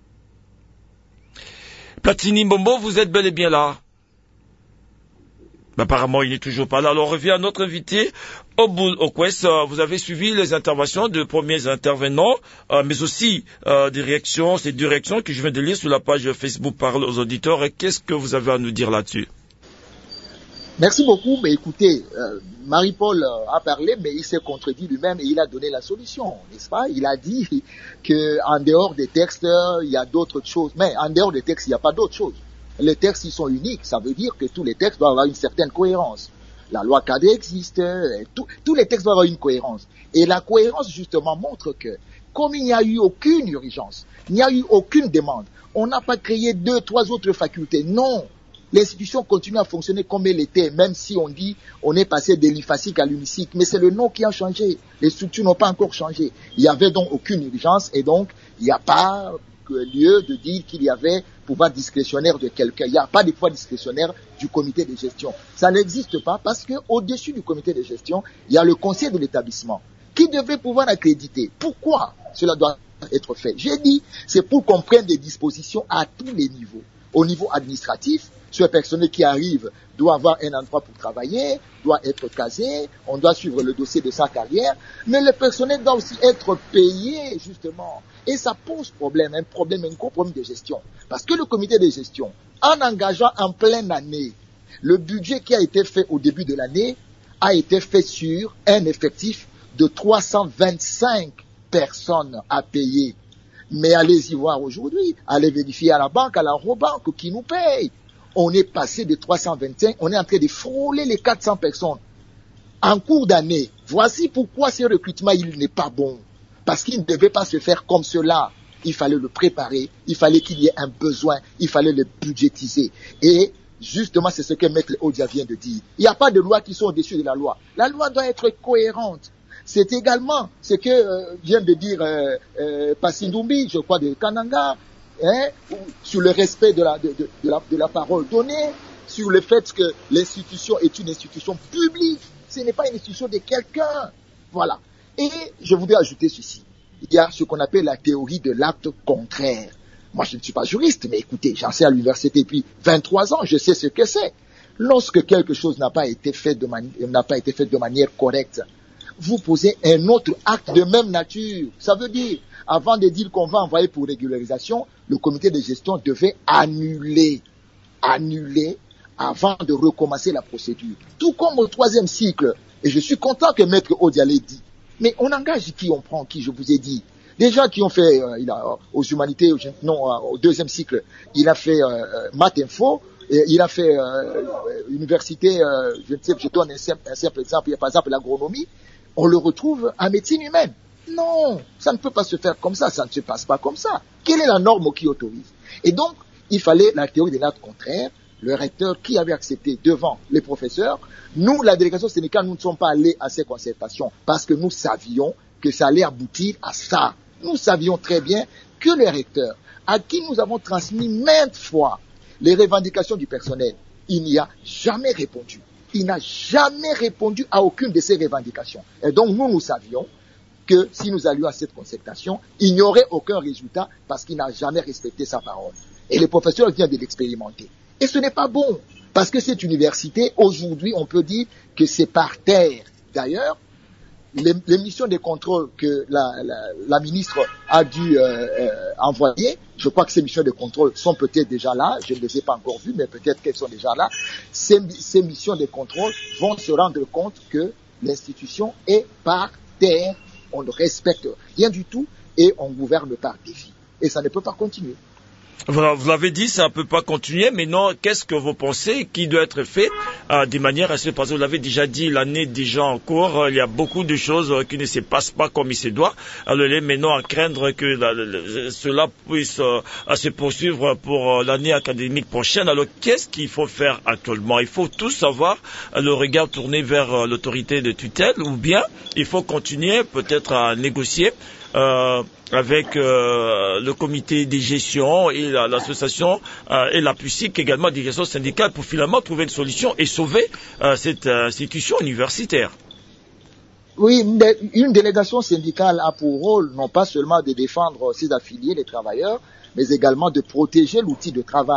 Platini Mbombo, vous êtes bel et bien là? Bah, apparemment, il n'est toujours pas là. Alors, on revient à notre invité, Oboul Okwes. Euh, vous avez suivi les interventions de premiers intervenants, euh, mais aussi euh, des réactions, ces deux réactions que je viens de lire sur la page Facebook Parole aux auditeurs. Et qu'est-ce que vous avez à nous dire là-dessus? Merci beaucoup. Mais écoutez, euh, Marie-Paul a parlé, mais il s'est contredit lui-même et il a donné la solution, n'est-ce pas? Il a dit que en dehors des textes, il y a d'autres choses. Mais en dehors des textes, il n'y a pas d'autres choses. Les textes, ils sont uniques. Ça veut dire que tous les textes doivent avoir une certaine cohérence. La loi cadre existe. Tout, tous les textes doivent avoir une cohérence. Et la cohérence, justement, montre que, comme il n'y a eu aucune urgence, il n'y a eu aucune demande, on n'a pas créé deux, trois autres facultés. Non. L'institution continue à fonctionner comme elle était, même si on dit on est passé de l'I F A S I C à l'UNISIC. Mais c'est le nom qui a changé. Les structures n'ont pas encore changé. Il n'y avait donc aucune urgence et donc il n'y a pas lieu de dire qu'il y avait pouvoir discrétionnaire de quelqu'un. Il n'y a pas de pouvoir discrétionnaire du comité de gestion. Ça n'existe pas parce que au-dessus du comité de gestion, il y a le conseil de l'établissement qui devrait pouvoir accréditer. Pourquoi cela doit être fait? J'ai dit, c'est pour qu'on prenne des dispositions à tous les niveaux. Au niveau administratif, ce personnel qui arrive doit avoir un endroit pour travailler, doit être casé, on doit suivre le dossier de sa carrière, mais le personnel doit aussi être payé, justement. Et ça pose problème, un problème, un gros problème de gestion. Parce que le comité de gestion, en engageant en pleine année, le budget qui a été fait au début de l'année a été fait sur un effectif de trois cent vingt-cinq personnes à payer. Mais allez-y voir aujourd'hui, allez vérifier à la banque, à la Robanque qui nous paye. On est passé de trois cent vingt-cinq, on est en train de frôler les quatre cents personnes en cours d'année. Voici pourquoi ce recrutement, il n'est pas bon. Parce qu'il ne devait pas se faire comme cela. Il fallait le préparer, il fallait qu'il y ait un besoin, il fallait le budgétiser. Et justement, c'est ce que Maître Odia vient de dire. Il n'y a pas de loi qui sont au-dessus de la loi. La loi doit être cohérente. C'est également ce que euh, vient de dire euh, euh, Passindumbi, je crois, de Kananga, hein, sur le respect de la, de, de, de, la, de la parole donnée, sur le fait que l'institution est une institution publique, ce n'est pas une institution de quelqu'un. Voilà. Et je voudrais ajouter ceci. Il y a ce qu'on appelle la théorie de l'acte contraire. Moi, je ne suis pas juriste, mais écoutez, j'enseigne à l'université depuis vingt-trois ans, je sais ce que c'est. Lorsque quelque chose n'a pas été fait de mani- n'a pas été fait de manière correcte, vous posez un autre acte de même nature. Ça veut dire, avant de dire qu'on va envoyer pour régularisation, le comité de gestion devait annuler, annuler avant de recommencer la procédure. Tout comme au troisième cycle. Et je suis content que Maître Odialé dit. Mais on engage qui, on prend qui, je vous ai dit. Des gens qui ont fait, euh, il a, aux humanités, non, euh, au deuxième cycle, il a fait euh, Math Info, et il a fait euh, université, euh, je ne sais, je donne un simple, un simple exemple, il y a par exemple l'agronomie, on le retrouve en médecine humaine. Non, ça ne peut pas se faire comme ça, ça ne se passe pas comme ça. Quelle est la norme qui autorise? Et donc, il fallait la théorie de l'acte contraire, le recteur qui avait accepté devant les professeurs. Nous, la délégation syndicale, nous ne sommes pas allés à ces concertations parce que nous savions que ça allait aboutir à ça. Nous savions très bien que le recteur, à qui nous avons transmis maintes fois les revendications du personnel, il n'y a jamais répondu. Il n'a jamais répondu à aucune de ces revendications. Et donc, nous, nous savions que si nous allions à cette concertation, il n'y aurait aucun résultat parce qu'il n'a jamais respecté sa parole. Et les professeurs viennent de l'expérimenter. Et ce n'est pas bon, parce que cette université, aujourd'hui, on peut dire que c'est par terre. D'ailleurs, les, les missions de contrôle que la, la, la ministre a dû euh, euh, envoyer, je crois que ces missions de contrôle sont peut-être déjà là, je ne les ai pas encore vues, mais peut-être qu'elles sont déjà là. Ces, ces missions de contrôle vont se rendre compte que l'institution est par terre, on ne respecte rien du tout et on gouverne par défi. Et ça ne peut pas continuer. Voilà, vous l'avez dit, ça ne peut pas continuer. Maintenant, qu'est-ce que vous pensez qui doit être fait euh, de manière à ce parce que vous l'avez déjà dit, l'année est déjà en cours, euh, il y a beaucoup de choses euh, qui ne se passent pas comme il se doit. Alors, il est maintenant à craindre que la, la, cela puisse euh, se poursuivre pour euh, l'année académique prochaine. Alors, qu'est-ce qu'il faut faire actuellement? Il faut tous avoir euh, le regard tourné vers euh, l'autorité de tutelle ou bien il faut continuer peut-être à négocier Euh, avec euh, le comité de gestion et la, l'association euh, et la P U S I C également, des gestions syndicales, pour finalement trouver une solution et sauver euh, cette euh, institution universitaire. Oui, une, dé- une délégation syndicale a pour rôle non pas seulement de défendre ses affiliés, les travailleurs, mais également de protéger l'outil de travail.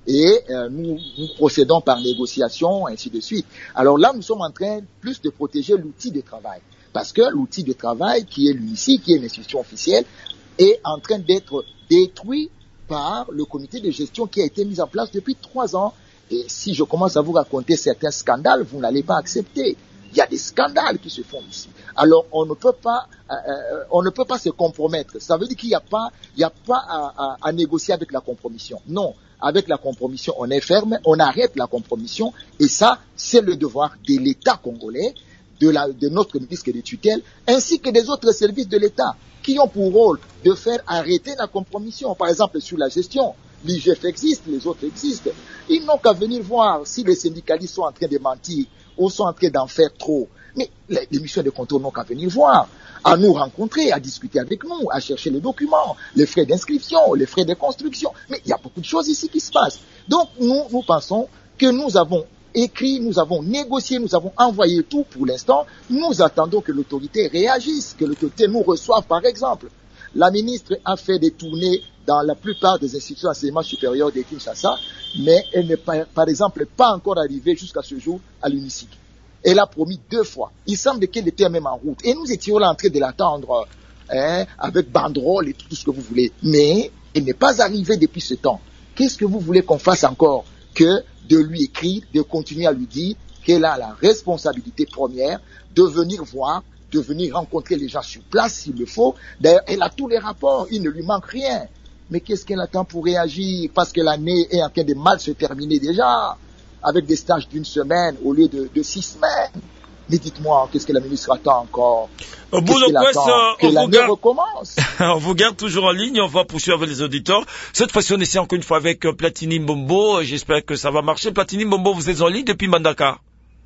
et euh, nous, nous procédons par négociation, ainsi de suite. Alors là, nous sommes en train plus de protéger l'outil de travail, parce que l'outil de travail qui est l'U I C I, qui est une institution officielle, est en train d'être détruit par le comité de gestion qui a été mis en place depuis trois ans. Et si je commence à vous raconter certains scandales, vous n'allez pas accepter. Il y a des scandales qui se font ici. Alors on ne peut pas, euh, on ne peut pas se compromettre. Ça veut dire qu'il n'y a pas, il n'y a pas à, à, à négocier avec la compromission. Non, avec la compromission, on est ferme, on arrête la compromission, et ça, c'est le devoir de l'État congolais, de, la, de notre ministre de tutelle, ainsi que des autres services de l'État, qui ont pour rôle de faire arrêter la compromission. Par exemple, sur la gestion, l'I G F existe, les autres existent. Ils n'ont qu'à venir voir si les syndicalistes sont en train de mentir ou sont en train d'en faire trop. Mais les, les missions de contrôle n'ont qu'à venir voir, à nous rencontrer, à discuter avec nous, à chercher les documents, les frais d'inscription, les frais de construction. Mais il y a beaucoup de choses ici qui se passent. Donc nous, nous pensons que nous avons écrit, nous avons négocié, nous avons envoyé tout pour l'instant. Nous attendons que l'autorité réagisse, que l'autorité nous reçoive par exemple. La ministre a fait des tournées dans la plupart des institutions d'enseignement supérieur de Kinshasa, mais elle n'est pas, par exemple pas encore arrivée jusqu'à ce jour à l'U N I C I. Elle a promis deux fois. Il semble qu'elle était même en route. Et nous étions là en train de l'attendre, hein, avec banderole et tout ce que vous voulez. Mais elle n'est pas arrivée depuis ce temps. Qu'est-ce que vous voulez qu'on fasse encore que de lui écrire, de continuer à lui dire qu'elle a la responsabilité première de venir voir, de venir rencontrer les gens sur place s'il le faut. D'ailleurs, elle a tous les rapports, il ne lui manque rien. Mais qu'est-ce qu'elle attend pour réagir? Parce que l'année est en train de mal se terminer déjà, avec des stages d'une semaine au lieu de, de six semaines. Mais dites-moi, qu'est-ce que la ministre attend encore? Au bout de quoi, que l'année recommence. On vous garde toujours en ligne, on va poursuivre avec les auditeurs. Cette fois-ci, on essaie encore une fois avec Platini Mbombo. J'espère que ça va marcher. Platini Mbombo, vous êtes en ligne depuis Mbandaka?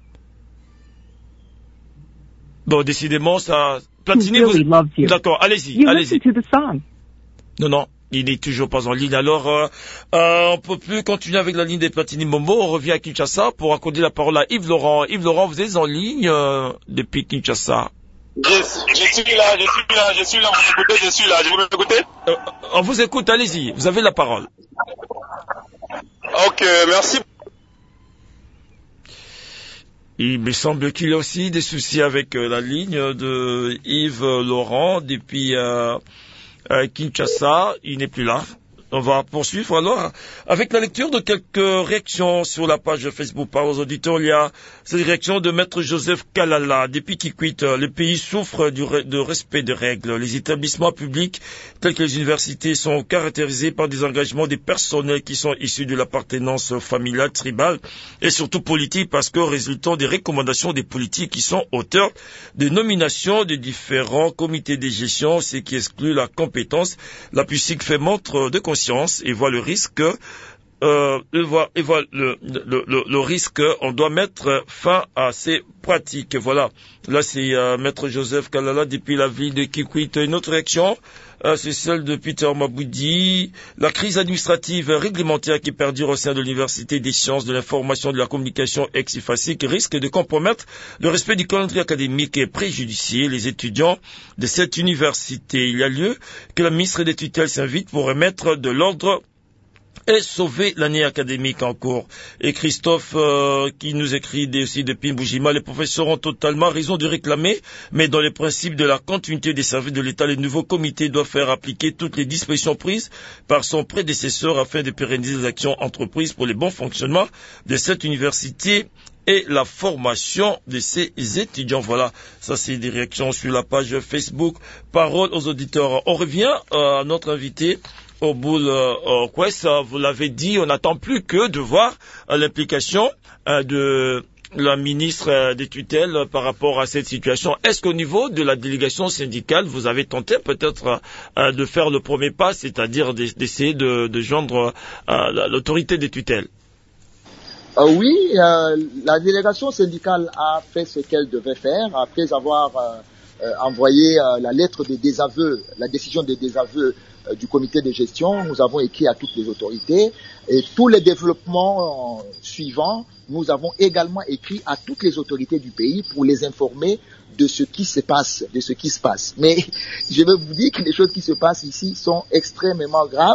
Bon, décidément, ça... Platini, vous... D'accord, allez-y, allez-y. Non, non, il n'est toujours pas en ligne. Alors, euh, euh, on peut plus continuer avec la ligne des Platini Mbombo. On revient à Kinshasa pour accorder la parole à Yves Laurent. Yves Laurent, vous êtes en ligne euh, depuis Kinshasa. Je, je suis là, je suis là, je suis là, vous m'écoutez, je suis là, je vous écoutez euh, On vous écoute, allez-y, vous avez la parole. Ok, merci. Il me semble qu'il y a aussi des soucis avec euh, la ligne de Yves Laurent depuis euh, euh, Kinshasa. Il n'est plus là. On va poursuivre alors avec la lecture de quelques réactions sur la page Facebook par aux auditeurs. Il y a cette réaction de Maître Joseph Kalala. Depuis qu'il quitte, le pays souffre du re- de respect des règles. Les établissements publics tels que les universités sont caractérisés par des engagements des personnels qui sont issus de l'appartenance familiale, tribale et surtout politique, parce que résultant des recommandations des politiques qui sont auteurs des nominations de différents comités de gestion, ce qui exclut la compétence. La P U C I C fait montre de conscience et voit le risque, euh, et voit, et voit le, le, le, le risque, on doit mettre fin à ces pratiques. Voilà. Là, c'est euh, Maître Joseph Kalala depuis la ville de Kikwit. Une autre réaction, euh, c'est celle de Peter Maboudi. La crise administrative réglementaire qui perdure au sein de l'Université des sciences de l'information et de la communication ex-IFASIC risque de compromettre le respect du calendrier académique et préjudicier les étudiants de cette université. Il y a lieu que la ministre des tutelles s'invite pour remettre de l'ordre et sauver l'année académique en cours. Et Christophe, euh, qui nous écrit aussi depuis Mboujima, les professeurs ont totalement raison de réclamer, mais dans les principes de la continuité des services de l'État, le nouveau comité doit faire appliquer toutes les dispositions prises par son prédécesseur afin de pérenniser les actions entreprises pour le bon fonctionnement de cette université et la formation de ses étudiants. Voilà, ça c'est des réactions sur la page Facebook. Parole aux auditeurs. On revient euh, à notre invité. Au bout de Quest, vous l'avez dit, on n'attend plus que de voir euh, l'implication euh, de la ministre euh, des tutelles par rapport à cette situation. Est-ce qu'au niveau de la délégation syndicale, vous avez tenté peut-être euh, de faire le premier pas, c'est-à-dire d'essayer de, de joindre euh, l'autorité des tutelles? Euh, oui, euh, la délégation syndicale a fait ce qu'elle devait faire après avoir euh, euh, envoyé euh, la lettre de désaveu, la décision de désaveu euh, du comité de gestion. Nous avons écrit à toutes les autorités et tous les développements euh, suivants, nous avons également écrit à toutes les autorités du pays pour les informer de ce qui se passe, de ce qui se passe. Mais je veux vous dire que les choses qui se passent ici sont extrêmement graves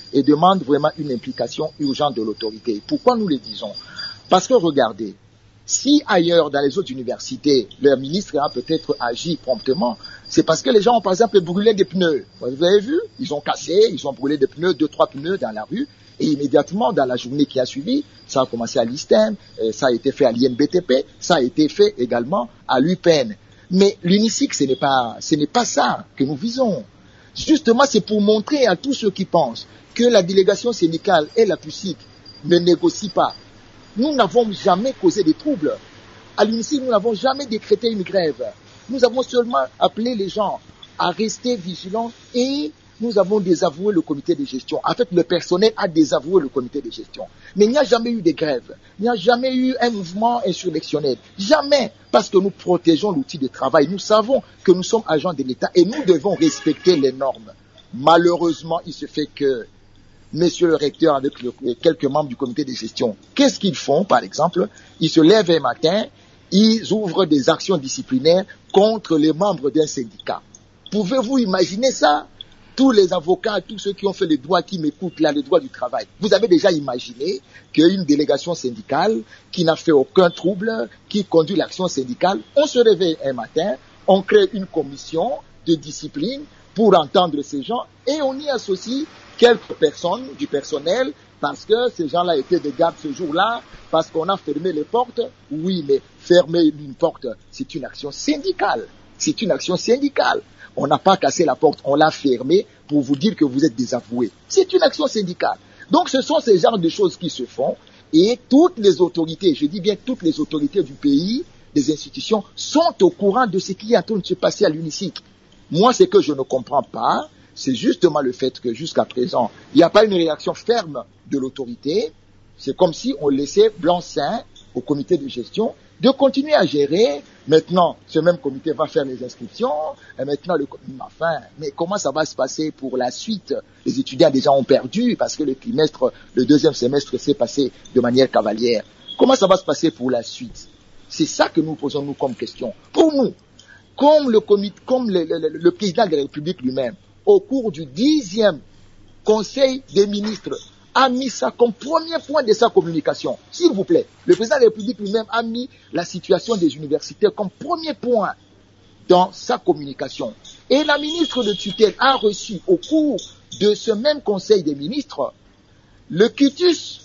et demande vraiment une implication urgente de l'autorité. Pourquoi nous le disons? Parce que regardez, si ailleurs, dans les autres universités, le ministre a peut-être agi promptement, c'est parce que les gens ont par exemple brûlé des pneus. Vous avez vu? Ils ont cassé, ils ont brûlé des pneus, deux, trois pneus dans la rue, et immédiatement, dans la journée qui a suivi, ça a commencé à l'I S T E M, ça a été fait à l'I N B T P, ça a été fait également à l'U P N. Mais l'UNISIC, ce n'est pas, ce n'est pas ça que nous visons. Justement, c'est pour montrer à tous ceux qui pensent que la délégation syndicale et la P U S I C ne négocient pas. Nous n'avons jamais causé des troubles. À l'UNISIC, nous n'avons jamais décrété une grève. Nous avons seulement appelé les gens à rester vigilants et nous avons désavoué le comité de gestion. En fait, le personnel a désavoué le comité de gestion. Mais il n'y a jamais eu de grève. Il n'y a jamais eu un mouvement insurrectionnel. Jamais. Parce que nous protégeons l'outil de travail. Nous savons que nous sommes agents de l'État et nous devons respecter les normes. Malheureusement, il se fait que Monsieur le recteur avec le, quelques membres du comité de gestion, qu'est-ce qu'ils font par exemple? Ils se lèvent un matin, ils ouvrent des actions disciplinaires contre les membres d'un syndicat. Pouvez-vous imaginer ça? Tous les avocats, tous ceux qui ont fait le droit, qui m'écoutent là, le droit du travail, vous avez déjà imaginé qu'une délégation syndicale qui n'a fait aucun trouble, qui conduit l'action syndicale, on se réveille un matin, on crée une commission de discipline pour entendre ces gens et on y associe quelques personnes du personnel parce que ces gens-là étaient de garde ce jour-là, parce qu'on a fermé les portes. Oui, mais fermer une porte, c'est une action syndicale. C'est une action syndicale. On n'a pas cassé la porte, on l'a fermée pour vous dire que vous êtes désavoués. C'est une action syndicale. Donc ce sont ces genres de choses qui se font et toutes les autorités, je dis bien toutes les autorités du pays, des institutions, sont au courant de ce qui est en train de se passer à l'UNISIC. Moi, ce que je ne comprends pas, c'est justement le fait que jusqu'à présent, il n'y a pas une réaction ferme de l'autorité. C'est comme si on laissait blanc-seing au comité de gestion de continuer à gérer. Maintenant, ce même comité va faire les inscriptions. Et maintenant, le, enfin, mais comment ça va se passer pour la suite? Les étudiants déjà ont perdu parce que le trimestre, le deuxième semestre s'est passé de manière cavalière. Comment ça va se passer pour la suite? C'est ça que nous posons nous comme question. Pour nous, comme le comité, comme le, le, le président de la République lui-même, au cours du dixième Conseil des ministres, a mis ça comme premier point de sa communication. S'il vous plaît, le président de la République lui-même a mis la situation des universitaires comme premier point dans sa communication. Et la ministre de tutelle a reçu au cours de ce même Conseil des ministres le quitus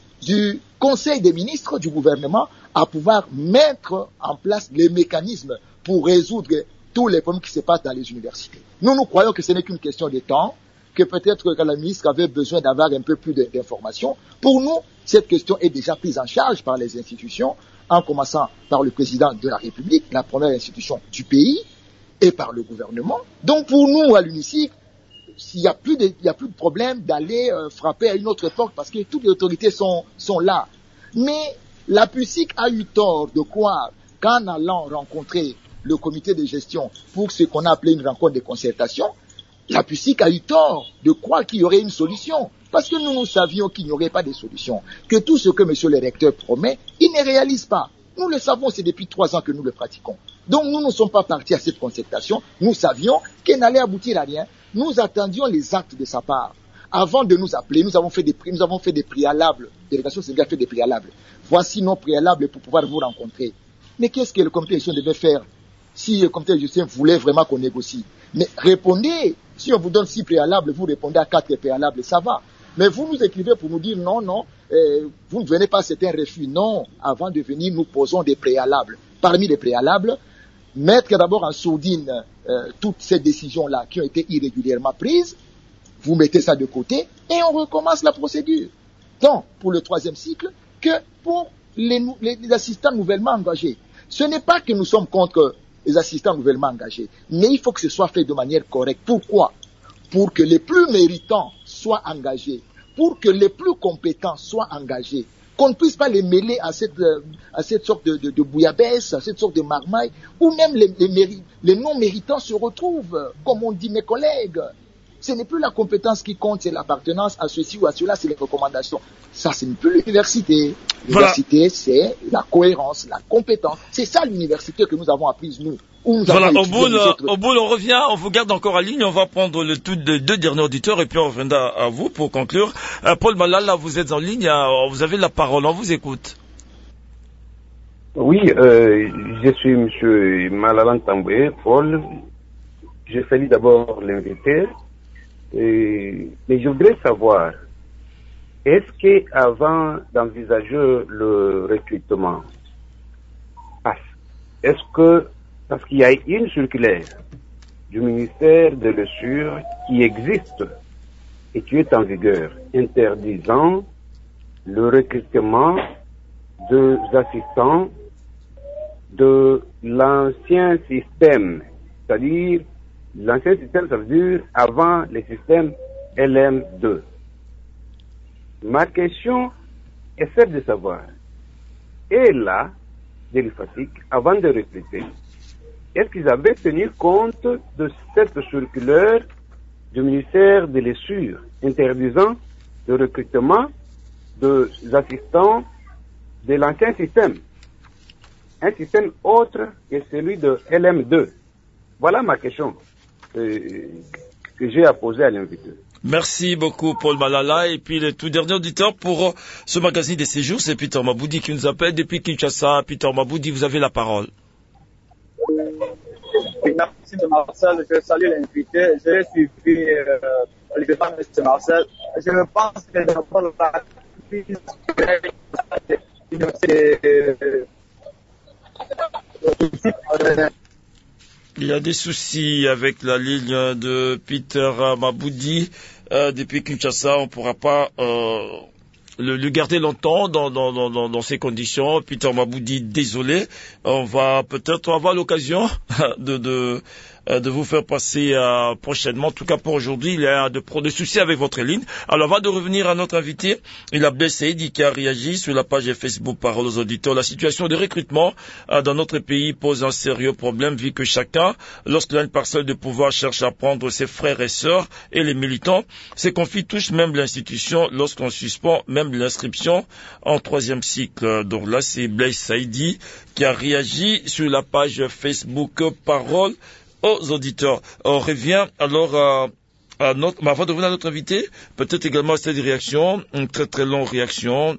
du Conseil des ministres du gouvernement à pouvoir mettre en place les mécanismes pour résoudre tous les problèmes qui se passent dans les universités. Nous, nous croyons que ce n'est qu'une question de temps, que peut-être que la ministre avait besoin d'avoir un peu plus d'informations. Pour nous, cette question est déjà prise en charge par les institutions, en commençant par le président de la République, la première institution du pays, et par le gouvernement. Donc pour nous, à l'UNISIC, il n'y a plus de, il y a plus de problème d'aller euh, frapper à une autre porte parce que toutes les autorités sont, sont là. Mais la P U S I C a eu tort de croire qu'en allant rencontrer le comité de gestion pour ce qu'on a appelé une rencontre de concertation, la P U S I C a eu tort de croire qu'il y aurait une solution. Parce que nous, nous savions qu'il n'y aurait pas de solution. Que tout ce que monsieur le recteur promet, il ne réalise pas. Nous le savons, c'est depuis trois ans que nous le pratiquons. Donc nous ne sommes pas partis à cette concertation. Nous savions qu'elle n'allait aboutir à rien. Nous attendions les actes de sa part. Avant de nous appeler, nous avons fait des, nous avons fait des préalables. La délégation sénégalaise a fait des préalables. Voici nos préalables pour pouvoir vous rencontrer. Mais qu'est-ce que le comité de gestion devait faire si le comité de gestion voulait vraiment qu'on négocie? Mais répondez. Si on vous donne six préalables, vous répondez à quatre préalables, ça va. Mais vous nous écrivez pour nous dire non, non, euh, vous ne venez pas, c'est un refus. Non, avant de venir, nous posons des préalables. Parmi les préalables, mettre d'abord en sourdine euh, toutes ces décisions-là qui ont été irrégulièrement prises, vous mettez ça de côté et on recommence la procédure. Tant pour le troisième cycle que pour les, les, les assistants nouvellement engagés. Ce n'est pas que nous sommes contre les assistants nouvellement engagés, mais il faut que ce soit fait de manière correcte. Pourquoi? Pour que les plus méritants soient engagés, pour que les plus compétents soient engagés, qu'on ne puisse pas les mêler à cette, à cette sorte de, de, de bouillabaisse, à cette sorte de marmaille, où même les, les, les non-méritants se retrouvent, comme on dit mes collègues. Ce n'est plus la compétence qui compte, c'est l'appartenance à ceci ou à cela, c'est les recommandations. Ça, ce n'est plus l'université. L'université, voilà. C'est la cohérence, la compétence. C'est ça l'université que nous avons apprise, nous, où nous voilà, avons au bout, autres... au bout, on revient, on vous garde encore en ligne, on va prendre le tout de deux derniers auditeurs et puis on reviendra à vous pour conclure. Euh, Paul Malala, vous êtes en ligne, euh, vous avez la parole, on vous écoute. Oui, euh, je suis M. Malala Tamboué, Paul. Je salue d'abord l'invité. Et, mais je voudrais savoir, est-ce qu'avant d'envisager le recrutement, est-ce que, parce qu'il y a une circulaire du ministère de l'E-Sûr qui existe et qui est en vigueur, interdisant le recrutement des assistants de l'ancien système, c'est-à-dire l'ancien système, ça veut dire avant le système L M deux. Ma question est celle de savoir, et là, de l'I F A S I C, avant de recruter, est-ce qu'ils avaient tenu compte de cette circulaire du ministère de l'E-Sûr interdisant le recrutement des assistants de l'ancien système, un système autre que celui de L M deux? Voilà ma question euh, que j'ai à poser à l'invité. Merci beaucoup Paul Malala. Et puis le tout dernier auditeur pour ce magazine des séjours, c'est Peter Maboudi qui nous appelle depuis Kinshasa. Peter Maboudi, vous avez la parole. Merci de Marcel, je salue l'invité. J'ai suivi euh, le débat de M. Marcel. Je pense que d'abord la crise il y a des soucis avec la ligne de Peter Maboudi euh, depuis Kinshasa. On ne pourra pas euh, le, le garder longtemps dans, dans, dans, dans ces conditions. Peter Maboudi, désolé. On va peut-être avoir l'occasion de, de, de vous faire passer euh, prochainement. En tout cas pour aujourd'hui, il y a de, de soucis avec votre ligne. Alors avant de revenir à notre invité, il a blessé, dit qui a réagi sur la page Facebook Parole aux auditeurs. La situation de recrutement euh, dans notre pays pose un sérieux problème vu que chacun, lorsqu'il a une parcelle de pouvoir, cherche à prendre ses frères et sœurs et les militants. Ces conflits touchent même l'institution lorsqu'on suspend même l'inscription en troisième cycle. Donc là, c'est Blaise Saïdi qui a réagi sur la page Facebook Parole aux auditeurs. On revient alors à, à notre, mais avant de revenir à notre invité, peut-être également à cette réaction, une très très longue réaction,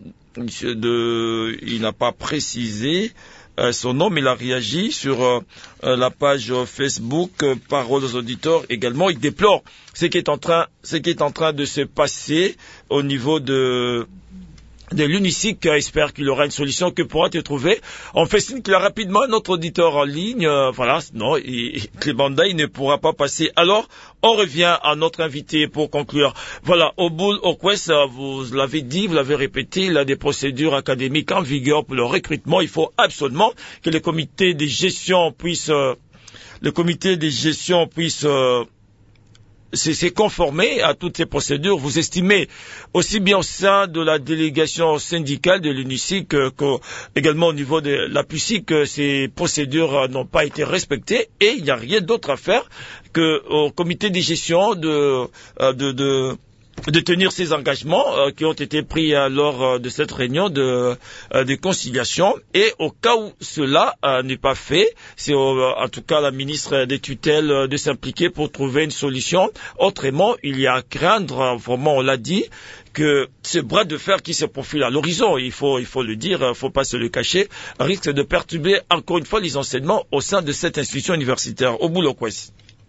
de, il n'a pas précisé euh, son nom, mais il a réagi sur euh, la page Facebook euh, Parole aux auditeurs également. Il déplore ce qui est en train, ce qui est en train de se passer au niveau de de l'UNICIC, espère qu'il aura une solution que pourra être trouvée. On fait signe qu'il y a rapidement notre auditeur en ligne. Euh, voilà, non, Clément Day ne pourra pas passer. Alors, on revient à notre invité pour conclure. Voilà, au bout, au Quest, vous l'avez dit, vous l'avez répété, il y a des procédures académiques en vigueur pour le recrutement. Il faut absolument que le comité de gestion puisse, euh, le comité de gestion puisse euh, c'est conformer à toutes ces procédures. Vous estimez aussi bien au sein de la délégation syndicale de l'UNICIC que, que également au niveau de la P U C I C que ces procédures n'ont pas été respectées et il n'y a rien d'autre à faire que au comité de gestion de de, de de tenir ces engagements euh, qui ont été pris euh, lors euh, de cette réunion de, euh, de conciliation. Et au cas où cela euh, n'est pas fait, c'est euh, en tout cas la ministre des tutelles euh, de s'impliquer pour trouver une solution. Autrement, il y a à craindre, euh, vraiment on l'a dit, que ce bras de fer qui se profile à l'horizon, il faut, il faut le dire, il ne faut pas se le cacher, risque de perturber encore une fois les enseignements au sein de cette institution universitaire. Au boulot, quoi.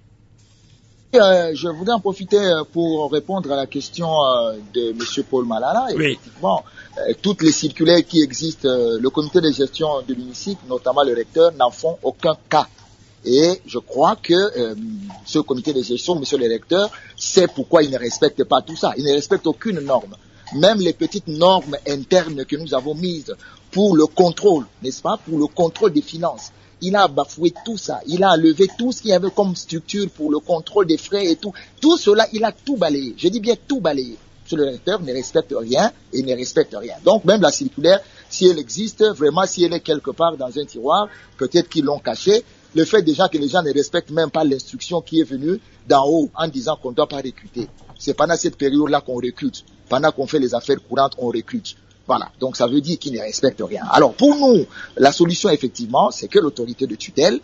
Euh, je voudrais en profiter pour répondre à la question euh, de M. Paul Malala. Oui. Effectivement, euh, toutes les circulaires qui existent, euh, le comité de gestion de l'UNICIC, notamment le recteur, n'en font aucun cas. Et je crois que euh, ce comité de gestion, M. le recteur, sait pourquoi il ne respecte pas tout ça. Il ne respecte aucune norme. Même les petites normes internes que nous avons mises pour le contrôle, n'est-ce pas, pour le contrôle des finances. Il a bafoué tout ça, il a enlevé tout ce qu'il y avait comme structure pour le contrôle des frais et tout. Tout cela, il a tout balayé. Je dis bien tout balayé. Monsieur le recteur ne respecte rien et ne respecte rien. Donc même la circulaire, si elle existe, vraiment si elle est quelque part dans un tiroir, peut-être qu'ils l'ont cachée. Le fait déjà que les gens ne respectent même pas l'instruction qui est venue d'en haut en disant qu'on ne doit pas recruter. C'est pendant cette période-là qu'on recrute. Pendant qu'on fait les affaires courantes, on recrute. Voilà, donc ça veut dire qu'ils ne respectent rien. Alors pour nous, la solution effectivement, c'est que l'autorité de tutelle,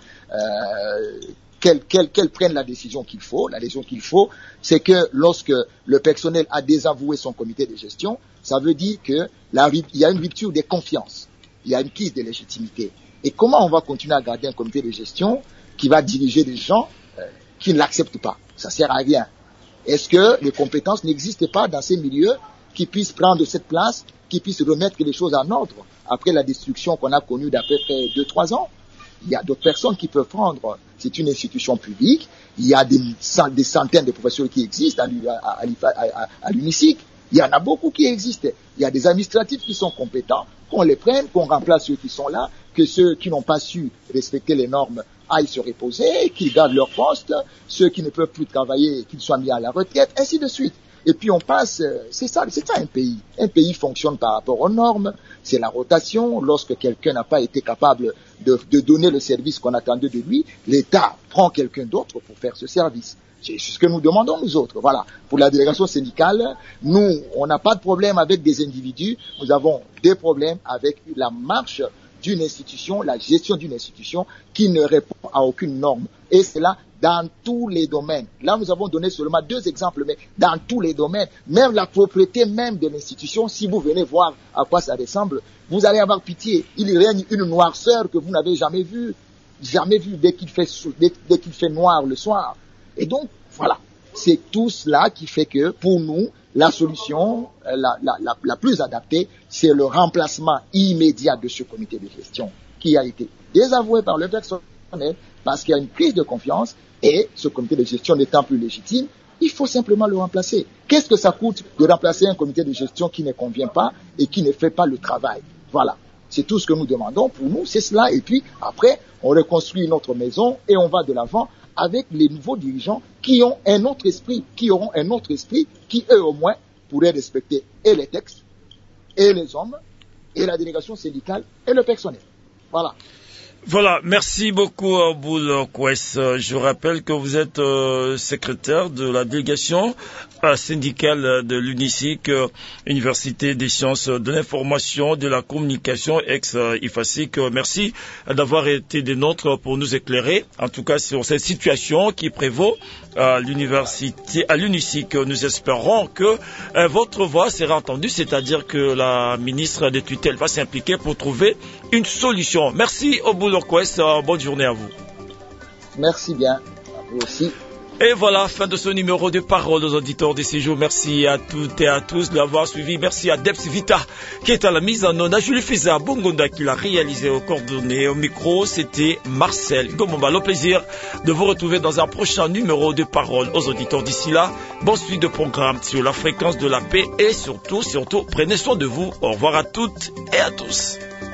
euh, qu'elle, qu'elle, qu'elle prenne la décision qu'il faut. La décision qu'il faut, c'est que lorsque le personnel a désavoué son comité de gestion, ça veut dire que la, il y a une rupture de confiance, il y a une crise de légitimité. Et comment on va continuer à garder un comité de gestion qui va diriger des gens euh, qui ne l'acceptent pas? Ça sert à rien. Est-ce que les compétences n'existent pas dans ces milieux qui puissent prendre cette place, qui puissent remettre les choses en ordre après la destruction qu'on a connue d'à peu près deux, trois ans? Il y a d'autres personnes qui peuvent prendre. C'est une institution publique. Il y a des, des centaines de professeurs qui existent à, à, à, à l'UNISIC. Il y en a beaucoup qui existent. Il y a des administratifs qui sont compétents, qu'on les prenne, qu'on remplace ceux qui sont là, que ceux qui n'ont pas su respecter les normes aillent se reposer, qu'ils gardent leur poste, ceux qui ne peuvent plus travailler, qu'ils soient mis à la retraite, ainsi de suite. Et puis on passe, c'est ça, c'est ça un pays. Un pays fonctionne par rapport aux normes, c'est la rotation. Lorsque quelqu'un n'a pas été capable de, de donner le service qu'on attendait de lui, l'État prend quelqu'un d'autre pour faire ce service. C'est ce que nous demandons nous autres. Voilà. Pour la délégation syndicale, nous, on n'a pas de problème avec des individus, nous avons des problèmes avec la marche d'une institution, la gestion d'une institution qui ne répond à aucune norme. Et c'est là dans tous les domaines. Là, nous avons donné seulement deux exemples, mais dans tous les domaines, même la propriété même de l'institution, si vous venez voir à quoi ça ressemble, vous allez avoir pitié. Il règne une noirceur que vous n'avez jamais vue, jamais vue dès qu'il fait, dès, dès qu'il fait noir le soir. Et donc, voilà. C'est tout cela qui fait que, pour nous, la solution la, la, la, la plus adaptée, c'est le remplacement immédiat de ce comité de gestion qui a été désavoué par le personnel parce qu'il y a une crise de confiance et ce comité de gestion n'étant plus légitime, il faut simplement le remplacer. Qu'est-ce que ça coûte de remplacer un comité de gestion qui ne convient pas et qui ne fait pas le travail? Voilà. C'est tout ce que nous demandons. Pour nous, c'est cela. Et puis, après, on reconstruit notre maison et on va de l'avant avec les nouveaux dirigeants qui ont un autre esprit, qui auront un autre esprit, qui eux au moins pourraient respecter et les textes, et les hommes, et la délégation syndicale, et le personnel. Voilà. Voilà, merci beaucoup Aboul Kouès. Je rappelle que vous êtes euh, secrétaire de la délégation euh, syndicale de l'UNISIC, euh, Université des sciences de l'information, de la communication, ex-I F A S I C. Merci d'avoir été des nôtres pour nous éclairer, en tout cas sur cette situation qui prévaut à l'université, à l'UNISIC. Nous espérons que euh, votre voix sera entendue, c'est-à-dire que la ministre des tutelles va s'impliquer pour trouver une solution. Merci Aboul Kouès, bonne journée à vous. Merci bien, à vous aussi. Et voilà, fin de ce numéro de Parole aux auditeurs de ces jours. Merci à toutes et à tous de l'avoir suivi. Merci à Debs Vita qui est à la mise en onde, à Julie Fiza Bongonda qui l'a réalisé aux coordonnées. Au micro, c'était Marcel Gomomba. Le plaisir de vous retrouver dans un prochain numéro de Parole aux auditeurs. D'ici là, bonne suite de programme sur la fréquence de la paix et surtout, surtout, prenez soin de vous. Au revoir à toutes et à tous.